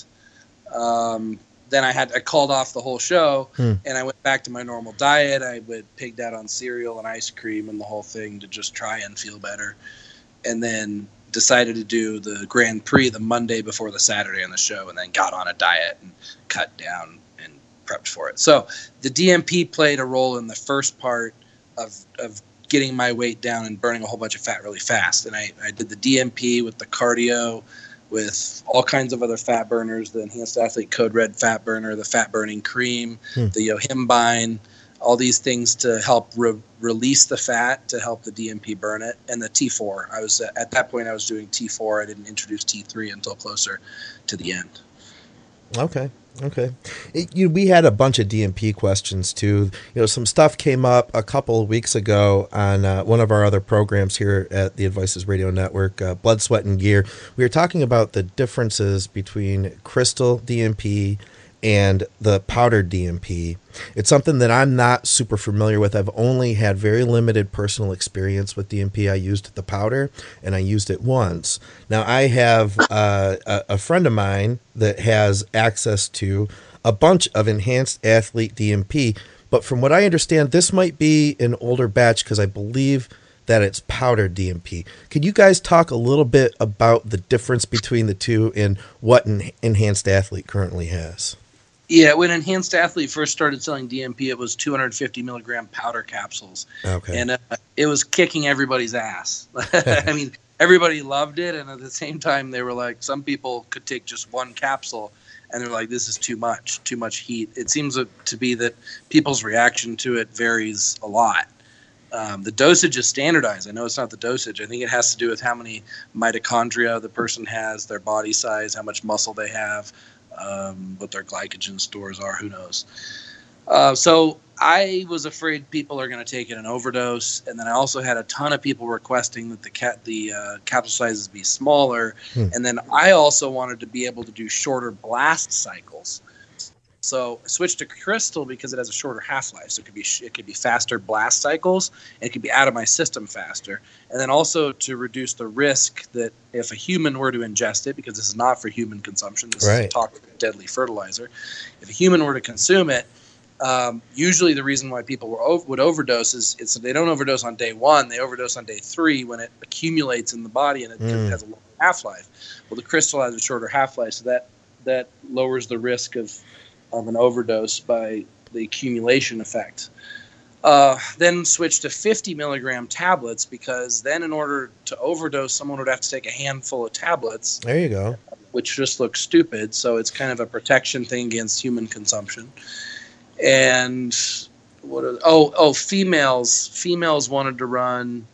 then I called off the whole show, and I went back to my normal diet. I would pigged out on cereal and ice cream and the whole thing to just try and feel better. And then decided to do the Grand Prix the Monday before the Saturday on the show, and then got on a diet and cut down and prepped for it. So the DMP played a role in the first part of getting my weight down and burning a whole bunch of fat really fast. And I did the DMP with the cardio, with all kinds of other fat burners, the Enhanced Athlete Code Red Fat Burner, the fat burning cream, the Yohimbine, all these things to help release the fat to help the DMP burn it, and the T4. I was at that point I was doing T4. I didn't introduce T3 until closer to the end. Okay. We had a bunch of DMP questions too. Some stuff came up a couple of weeks ago on one of our other programs here at the Advices Radio Network, Blood, Sweat, and Gear. We were talking about the differences between crystal DMP and the powdered DMP. It's something that I'm not super familiar with. I've only had very limited personal experience with DMP. I used the powder, and I used it once. Now, I have a friend of mine that has access to a bunch of Enhanced Athlete DMP, but from what I understand, this might be an older batch because I believe that it's powdered DMP. Could you guys talk a little bit about the difference between the two and what an Enhanced Athlete currently has? Yeah, when Enhanced Athlete first started selling DMP, it was 250 milligram powder capsules. Okay. And it was kicking everybody's ass. I mean, everybody loved it. And at the same time, they were like, some people could take just one capsule and they're like, this is too much heat. It seems to be that people's reaction to it varies a lot. The dosage is standardized. I know it's not the dosage. I think it has to do with how many mitochondria the person has, their body size, how much muscle they have, what their glycogen stores are, who knows. So I was afraid people are going to take it an overdose, and then I also had a ton of people requesting that the capsule sizes be smaller, and then I also wanted to be able to do shorter blast cycles. So I switched to crystal because it has a shorter half-life, so it could be faster blast cycles, and it could be out of my system faster. And then also to reduce the risk that if a human were to ingest it, because this is not for human consumption, this is a toxic, deadly fertilizer. If a human were to consume it, usually the reason why people would overdose is they don't overdose on day 1, they overdose on day 3 when it accumulates in the body and it has a longer half-life. Well, the crystal has a shorter half-life, so that lowers the risk of an overdose by the accumulation effect. Then switch to 50 milligram tablets because then in order to overdose, someone would have to take a handful of tablets. There you go. Which just looks stupid. So it's kind of a protection thing against human consumption. And females wanted to run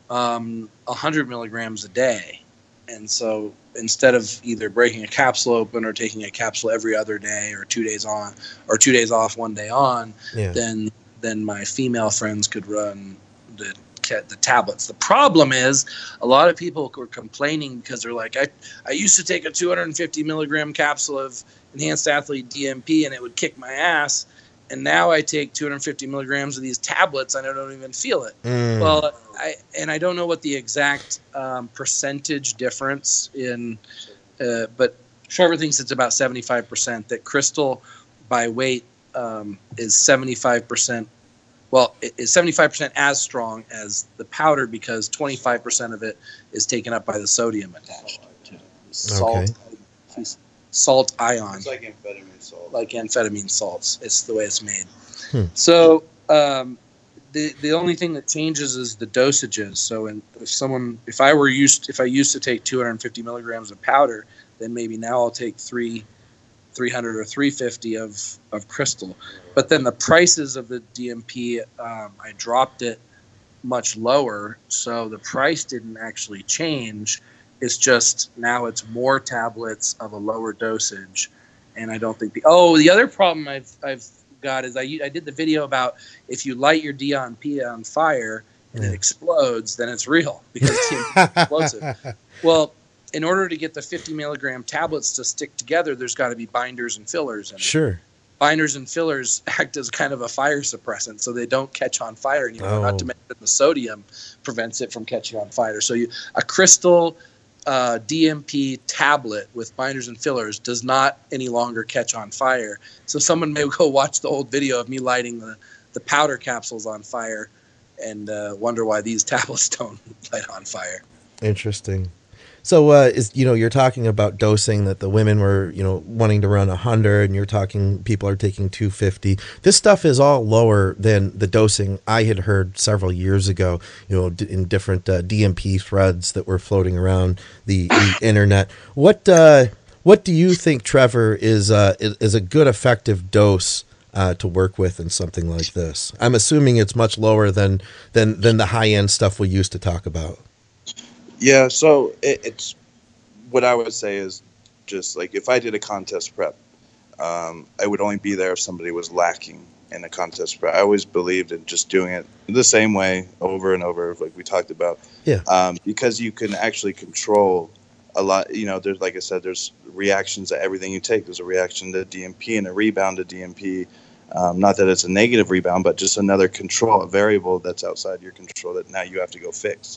100 milligrams a day. And so instead of either breaking a capsule open or taking a capsule every other day or 2 days on or 2 days off, 1 day on, then my female friends could run the tablets. The problem is a lot of people were complaining because they're like, I used to take a 250 milligram capsule of Enhanced Athlete DMP and it would kick my ass. And now I take 250 milligrams of these tablets and I don't even feel it. Well, I don't know what the exact percentage difference in, but Trevor thinks it's about 75%. That crystal by weight is 75%. Well, it's 75% as strong as the powder because 25% of it is taken up by the sodium attached to salt. Okay. Salt ion. It's like amphetamine salt. Like amphetamine salts. It's the way it's made. So the only thing that changes is the dosages. So if I used to take 250 milligrams of powder, then maybe now I'll take 300 or 350 of crystal. But then the prices of the DMP, I dropped it much lower, so the price didn't actually change. It's just now it's more tablets of a lower dosage, and I don't think the other problem I've got is I did the video about if you light your DMP on fire and it explodes, then it's real because it's explosive. Well, in order to get the 50 milligram tablets to stick together, there's got to be binders and fillers. Sure. Binders and fillers act as kind of a fire suppressant, so they don't catch on fire anymore. Not to mention the sodium prevents it from catching on fire. So a crystal DMP tablet with binders and fillers does not any longer catch on fire. So someone may go watch the old video of me lighting the powder capsules on fire and wonder why these tablets don't light on fire. Interesting. So, you're talking about dosing that the women were, wanting to run 100 and you're talking people are taking 250. This stuff is all lower than the dosing I had heard several years ago, in different DMP threads that were floating around the internet. What do you think, Trevor, is a good effective dose to work with in something like this? I'm assuming it's much lower than the high-end stuff we used to talk about. Yeah, so it's what I would say is just like if I did a contest prep, I would only be there if somebody was lacking in a contest. But I always believed in just doing it the same way over and over, like we talked about. Yeah. Because you can actually control a lot. You know, there's, like I said, there's reactions to everything you take. There's a reaction to DMP and a rebound to DMP. Not that it's a negative rebound, but just another control, a variable that's outside your control that now you have to go fix.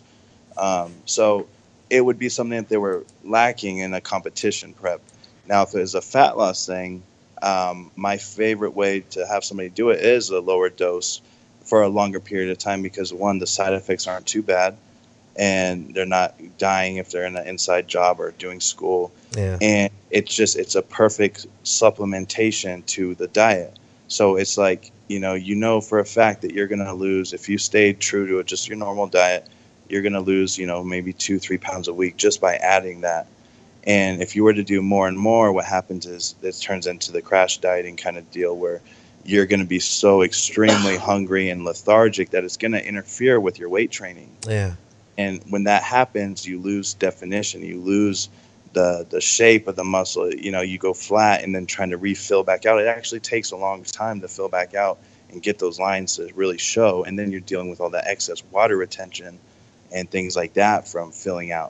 So it would be something that they were lacking in a competition prep. Now, if it was a fat loss thing, my favorite way to have somebody do it is a lower dose for a longer period of time, because one, the side effects aren't too bad and they're not dying if they're in an inside job or doing school. Yeah. And it's a perfect supplementation to the diet. So it's like, you know for a fact that you're going to lose, if you stayed true to just your normal diet, you're going to lose, maybe 2-3 pounds a week just by adding that. And if you were to do more and more, what happens is it turns into the crash dieting kind of deal where you're going to be so extremely hungry and lethargic that it's going to interfere with your weight training. Yeah. And when that happens, you lose definition. You lose the shape of the muscle. You go flat and then trying to refill back out. It actually takes a long time to fill back out and get those lines to really show. And then you're dealing with all that excess water retention and things like that from filling out.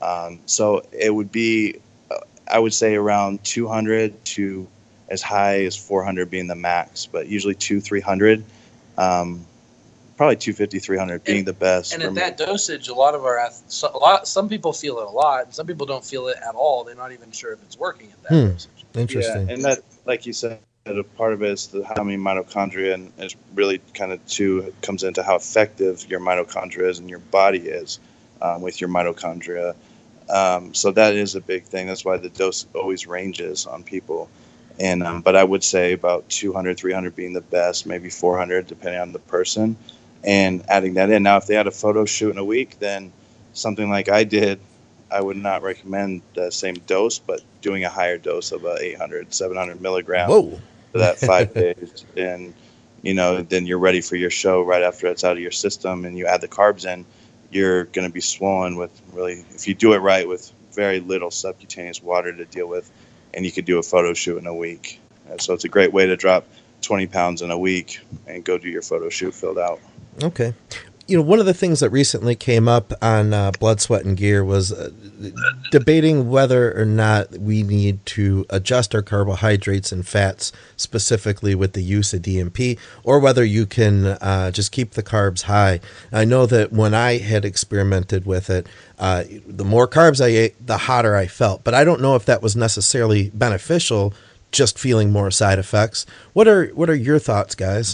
So it would be, I would say, around 200 to as high as 400 being the max, but usually 200-300, probably 250-300 being the best. And at that dosage, a lot of some people feel it a lot, and some people don't feel it at all. They're not even sure if it's working at that dosage. Interesting. Yeah, and that, like you said, a part of it is how many mitochondria, and it's really kind of comes into how effective your mitochondria is and your body is with your mitochondria. So that is a big thing. That's why the dose always ranges on people. And but I would say about 200-300 being the best, maybe 400 depending on the person, and adding that in. Now, if they had a photo shoot in a week, then something like I did, I would not recommend the same dose, but doing a higher dose of 800-700 milligrams for that 5 days. And, then you're ready for your show right after it's out of your system, and you add the carbs in, you're going to be swollen with really, if you do it right, with very little subcutaneous water to deal with, and you could do a photo shoot in a week. So it's a great way to drop 20 pounds in a week and go do your photo shoot filled out. Okay. One of the things that recently came up on Blood, Sweat, and Gear was debating whether or not we need to adjust our carbohydrates and fats specifically with the use of DMP, or whether you can just keep the carbs high. I know that when I had experimented with it, the more carbs I ate, the hotter I felt. But I don't know if that was necessarily beneficial, just feeling more side effects. What are your thoughts, guys?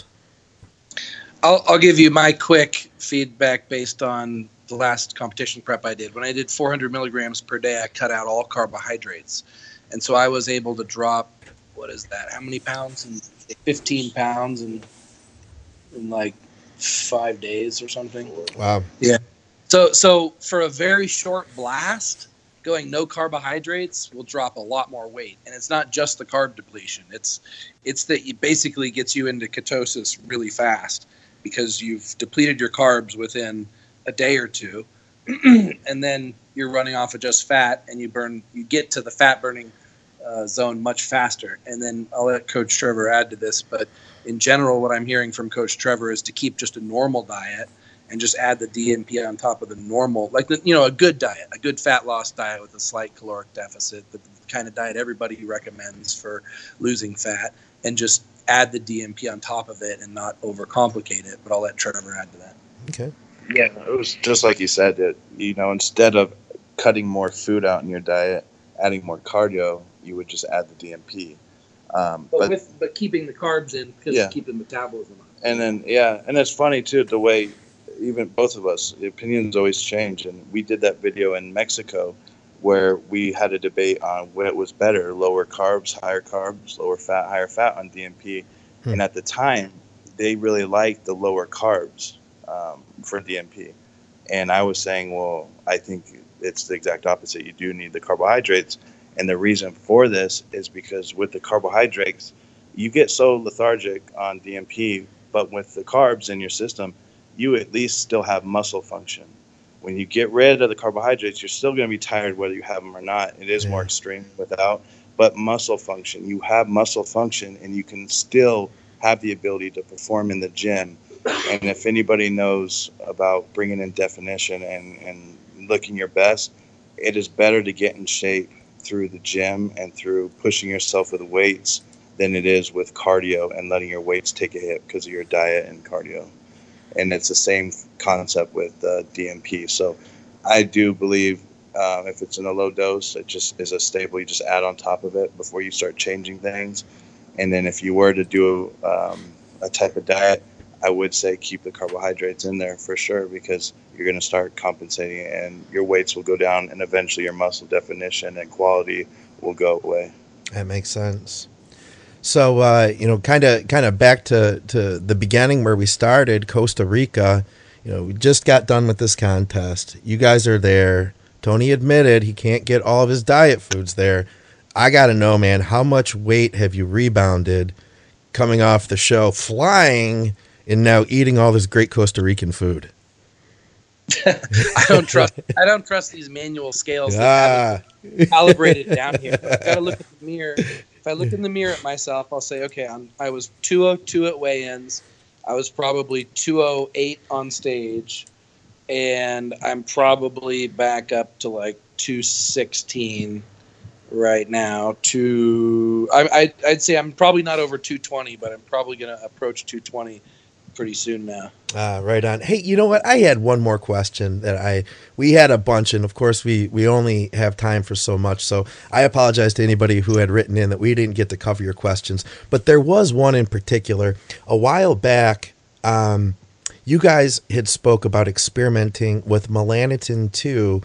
I'll give you my quick feedback based on the last competition prep I did. When I did 400 milligrams per day, I cut out all carbohydrates. And so I was able to drop, what is that? How many pounds? 15 pounds in like 5 days or something. Wow. Yeah. So for a very short blast, going no carbohydrates will drop a lot more weight. And it's not just the carb depletion. It's that it basically gets you into ketosis really fast, because you've depleted your carbs within a day or two, and then you're running off of just fat, and you get to the fat burning zone much faster. And then I'll let Coach Trevor add to this, but in general, what I'm hearing from Coach Trevor is to keep just a normal diet and just add the DMP on top of the normal, like a good diet, a good fat loss diet with a slight caloric deficit, the kind of diet everybody recommends for losing fat, and just add the DMP on top of it and not overcomplicate it. But I'll let Trevor add to that. Okay. Yeah, it was just like you said, that instead of cutting more food out in your diet, adding more cardio, you would just add the DMP. But keeping the carbs in, because keeping metabolism up. And then and it's funny too, the way even both of us, the opinions always change. And we did that video in Mexico where we had a debate on what was better, lower carbs, lower fat, higher fat on DMP. And at the time, they really liked the lower carbs for DMP. And I was saying, well, I think it's the exact opposite. You do need the carbohydrates. And the reason for this is because with the carbohydrates, you get so lethargic on DMP, but with the carbs in your system, you at least still have muscle function. When you get rid of the carbohydrates, you're still going to be tired whether you have them or not. It is more extreme without, but muscle function. You have muscle function, and you can still have the ability to perform in the gym. And if anybody knows about bringing in definition and looking your best, it is better to get in shape through the gym and through pushing yourself with weights than it is with cardio and letting your weights take a hit because of your diet and cardio. And it's the same concept with DMP. So I do believe if it's in a low dose, it just is a staple. You just add on top of it before you start changing things. And then if you were to do a type of diet, I would say keep the carbohydrates in there for sure, because you're going to start compensating and your weights will go down, and eventually your muscle definition and quality will go away. That makes sense. So, kind of back to the beginning where we started, Costa Rica. We just got done with this contest. You guys are there. Tony admitted he can't get all of his diet foods there. I got to know, man, how much weight have you rebounded coming off the show, flying, and now eating all this great Costa Rican food? I don't trust these manual scales that have it calibrated down here. I've got to look at the mirror. If I look in the mirror at myself, I'll say, okay, I was 202 at weigh-ins. I was probably 208 on stage, and I'm probably back up to like 216 right now. I'd say I'm probably not over 220, but I'm probably going to approach 220 pretty soon now. Right on. Hey, you know what? I had one more question we had a bunch, and of course we only have time for so much. So I apologize to anybody who had written in that we didn't get to cover your questions. But there was one in particular a while back. You guys had spoke about experimenting with Melanotan 2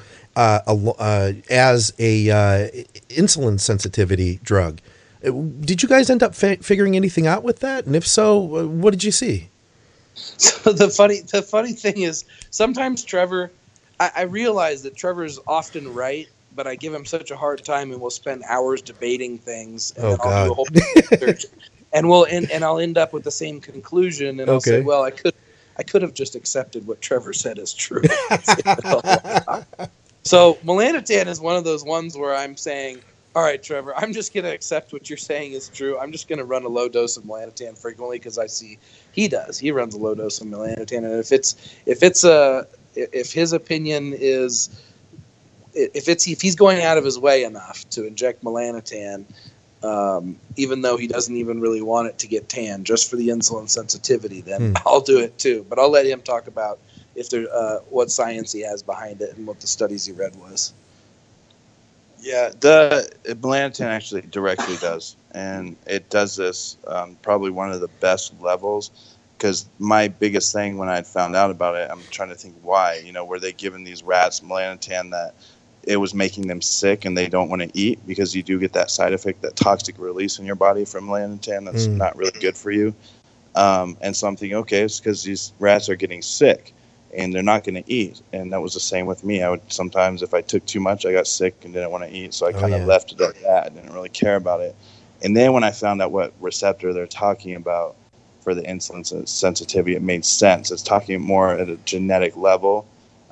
as a insulin sensitivity drug. Did you guys end up figuring anything out with that? And if so, what did you see? So the funny thing is, sometimes Trevor, I realize that Trevor's often right, but I give him such a hard time, and we'll spend hours debating things, and then I'll do a whole research, and I'll end up with the same conclusion, and I'll say, well, I could have just accepted what Trevor said as true. So Melanotan is one of those ones where I'm saying, all right, Trevor, I'm just going to accept what you're saying is true. I'm just going to run a low dose of Melanotan frequently because I see he does. He runs a low dose of Melanotan, and if his opinion is if he's going out of his way enough to inject Melanotan, even though he doesn't even really want it to get tan, just for the insulin sensitivity, then I'll do it too. But I'll let him talk about what science he has behind it and what the studies he read was. Yeah, the Melanotan actually directly does, and it does this probably one of the best levels, because my biggest thing when I found out about it, I'm trying to think why, were they giving these rats Melanotan that it was making them sick and they don't want to eat, because you do get that side effect, that toxic release in your body from Melanotan that's not really good for you. And so I'm thinking, okay, it's because these rats are getting sick and they're not going to eat. And that was the same with me. I would sometimes, if I took too much, I got sick and didn't want to eat. So I kind of left it at that. I didn't really care about it. And then when I found out what receptor they're talking about for the insulin sensitivity, it made sense. It's talking more at a genetic level,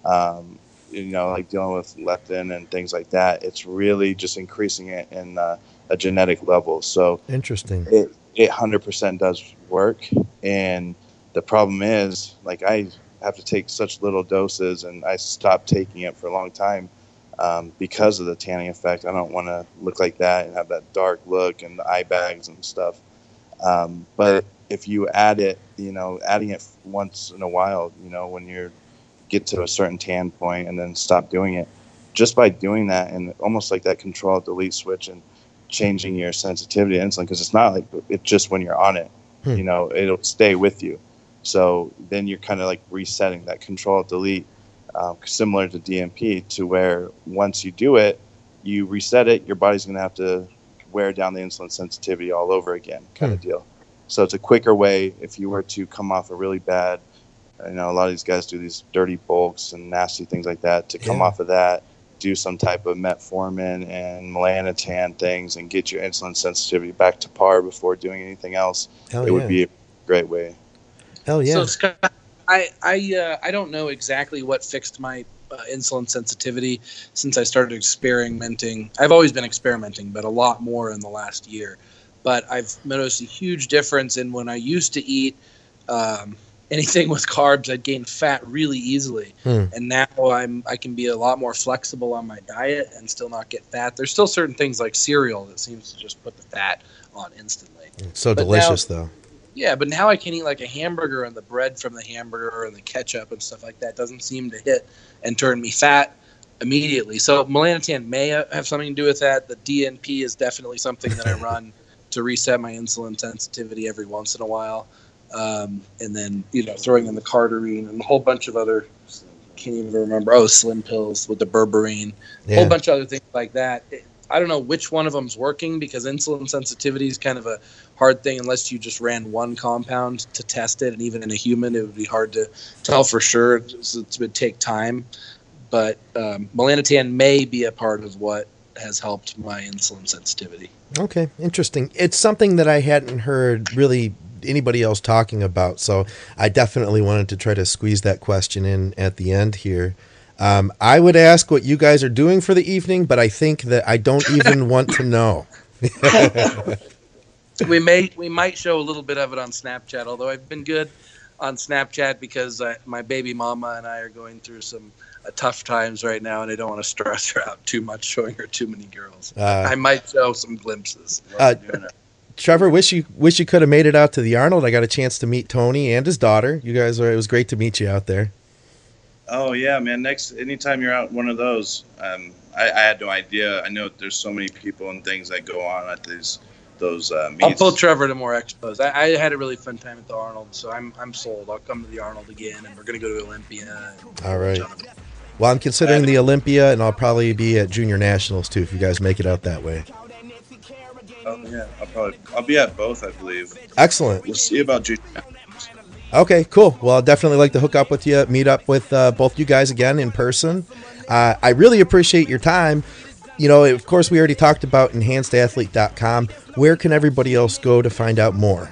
like dealing with leptin and things like that. It's really just increasing it in a genetic level. So interesting. It 100% does work. And the problem is, like, I have to take such little doses, and I stopped taking it for a long time because of the tanning effect. I don't want to look like that and have that dark look and the eye bags and stuff. But if you add it, adding it once in a while, when you get to a certain tan point and then stop doing it, just by doing that, and almost like that control delete switch and changing your sensitivity to insulin, because it's not like it's just when you're on it, it'll stay with you. So then you're kind of like resetting that control delete, similar to DMP, to where once you do it, you reset it, your body's going to have to wear down the insulin sensitivity all over again, kind of deal. So it's a quicker way if you were to come off a really bad, a lot of these guys do these dirty bulks and nasty things like that, to come off of that, do some type of metformin and Melanotan things and get your insulin sensitivity back to par before doing anything else. Would be a great way. Hell yeah. So Scott, I don't know exactly what fixed my insulin sensitivity since I started experimenting. I've always been experimenting, but a lot more in the last year. But I've noticed a huge difference in when I used to eat anything with carbs, I'd gain fat really easily. And now I can be a lot more flexible on my diet and still not get fat. There's still certain things like cereal that seems to just put the fat on instantly. It's so delicious, though. Yeah, but now I can eat like a hamburger, and the bread from the hamburger and the ketchup and stuff like that doesn't seem to hit and turn me fat immediately. So melanotan may have something to do with that. The DNP is definitely something that I run to reset my insulin sensitivity every once in a while. And then, throwing in the Cardarine and a whole bunch of other, can't even remember, Slim Pills with the berberine, a whole bunch of other things like that. I don't know which one of them's working because insulin sensitivity is kind of a hard thing unless you just ran one compound to test it. And even in a human, it would be hard to tell for sure. It would take time. But melanotan may be a part of what has helped my insulin sensitivity. Okay, interesting. It's something that I hadn't heard really anybody else talking about. So I definitely wanted to try to squeeze that question in at the end here. I would ask what you guys are doing for the evening, but I think that I don't even want to know. We might show a little bit of it on Snapchat, although I've been good on Snapchat because my baby mama and I are going through some tough times right now, and I don't want to stress her out too much showing her too many girls. I might show some glimpses. Trevor, wish you could have made it out to the Arnold. I got a chance to meet Tony and his daughter. You guys it was great to meet you out there. Oh yeah, man. Anytime you're out one of those, I had no idea. I know there's so many people and things that go on at those meets. I'll pull Trevor to more expos. I had a really fun time at the Arnold, so I'm sold. I'll come to the Arnold again, and we're gonna go to Olympia. All right. Well, I'm considering the Olympia, and I'll probably be at Junior Nationals too if you guys make it out that way. Oh yeah, I'll be at both, I believe. Excellent. We'll see about Junior. Okay, cool. Well, I'd definitely like to hook up with you, meet up with both you guys again in person. I really appreciate your time. Of course, we already talked about enhancedathlete.com. Where can everybody else go to find out more?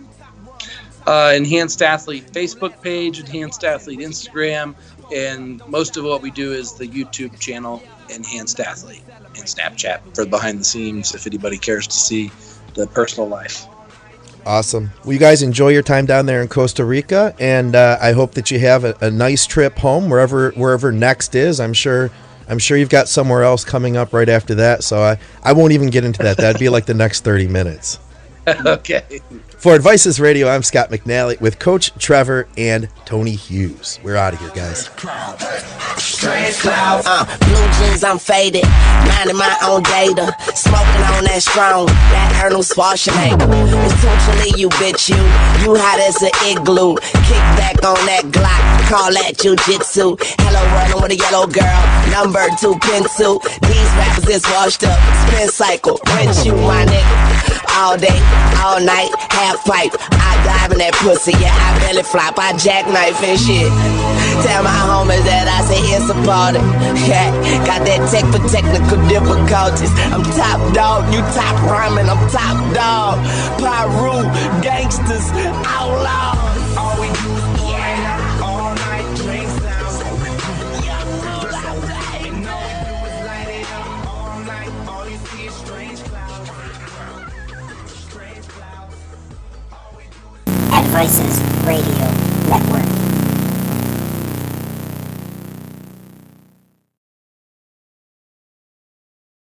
Enhanced Athlete Facebook page, Enhanced Athlete Instagram, and most of what we do is the YouTube channel, Enhanced Athlete, and Snapchat for behind the scenes if anybody cares to see the personal life. Awesome. Well, you guys enjoy your time down there in Costa Rica, and I hope that you have a nice trip home wherever next is. I'm sure you've got somewhere else coming up right after that, so I won't even get into that. That'd be like the next 30 minutes. Okay. For Advices Radio, I'm Scott McNally with Coach Trevor and Tony Hughes. We're out of here, guys. Strange clouds, blue jeans, I'm faded, minding my own data, smoking on that strong, that Arnold Schwarzenegger. Essentially, you bitch, you hot as an igloo. Kick back on that Glock, call that jujitsu. Hello, running with a yellow girl, number 2 pencil. These rappers is washed up, spin cycle, rinse you, my nigga. All day, all night, half pipe. I dive in that pussy, yeah, I belly flop, I jackknife and shit. Tell my homies that I say it's a party. Yeah, got that tech for technical difficulties. I'm top dog, you top rhyming, I'm top dog. Pyru, gangsters, outlaws. All we do is yeah, all night, drinks down. Yeah, all day. And all we do is light it up all night. All you see is strange clouds. Strange clouds. Advices Radio.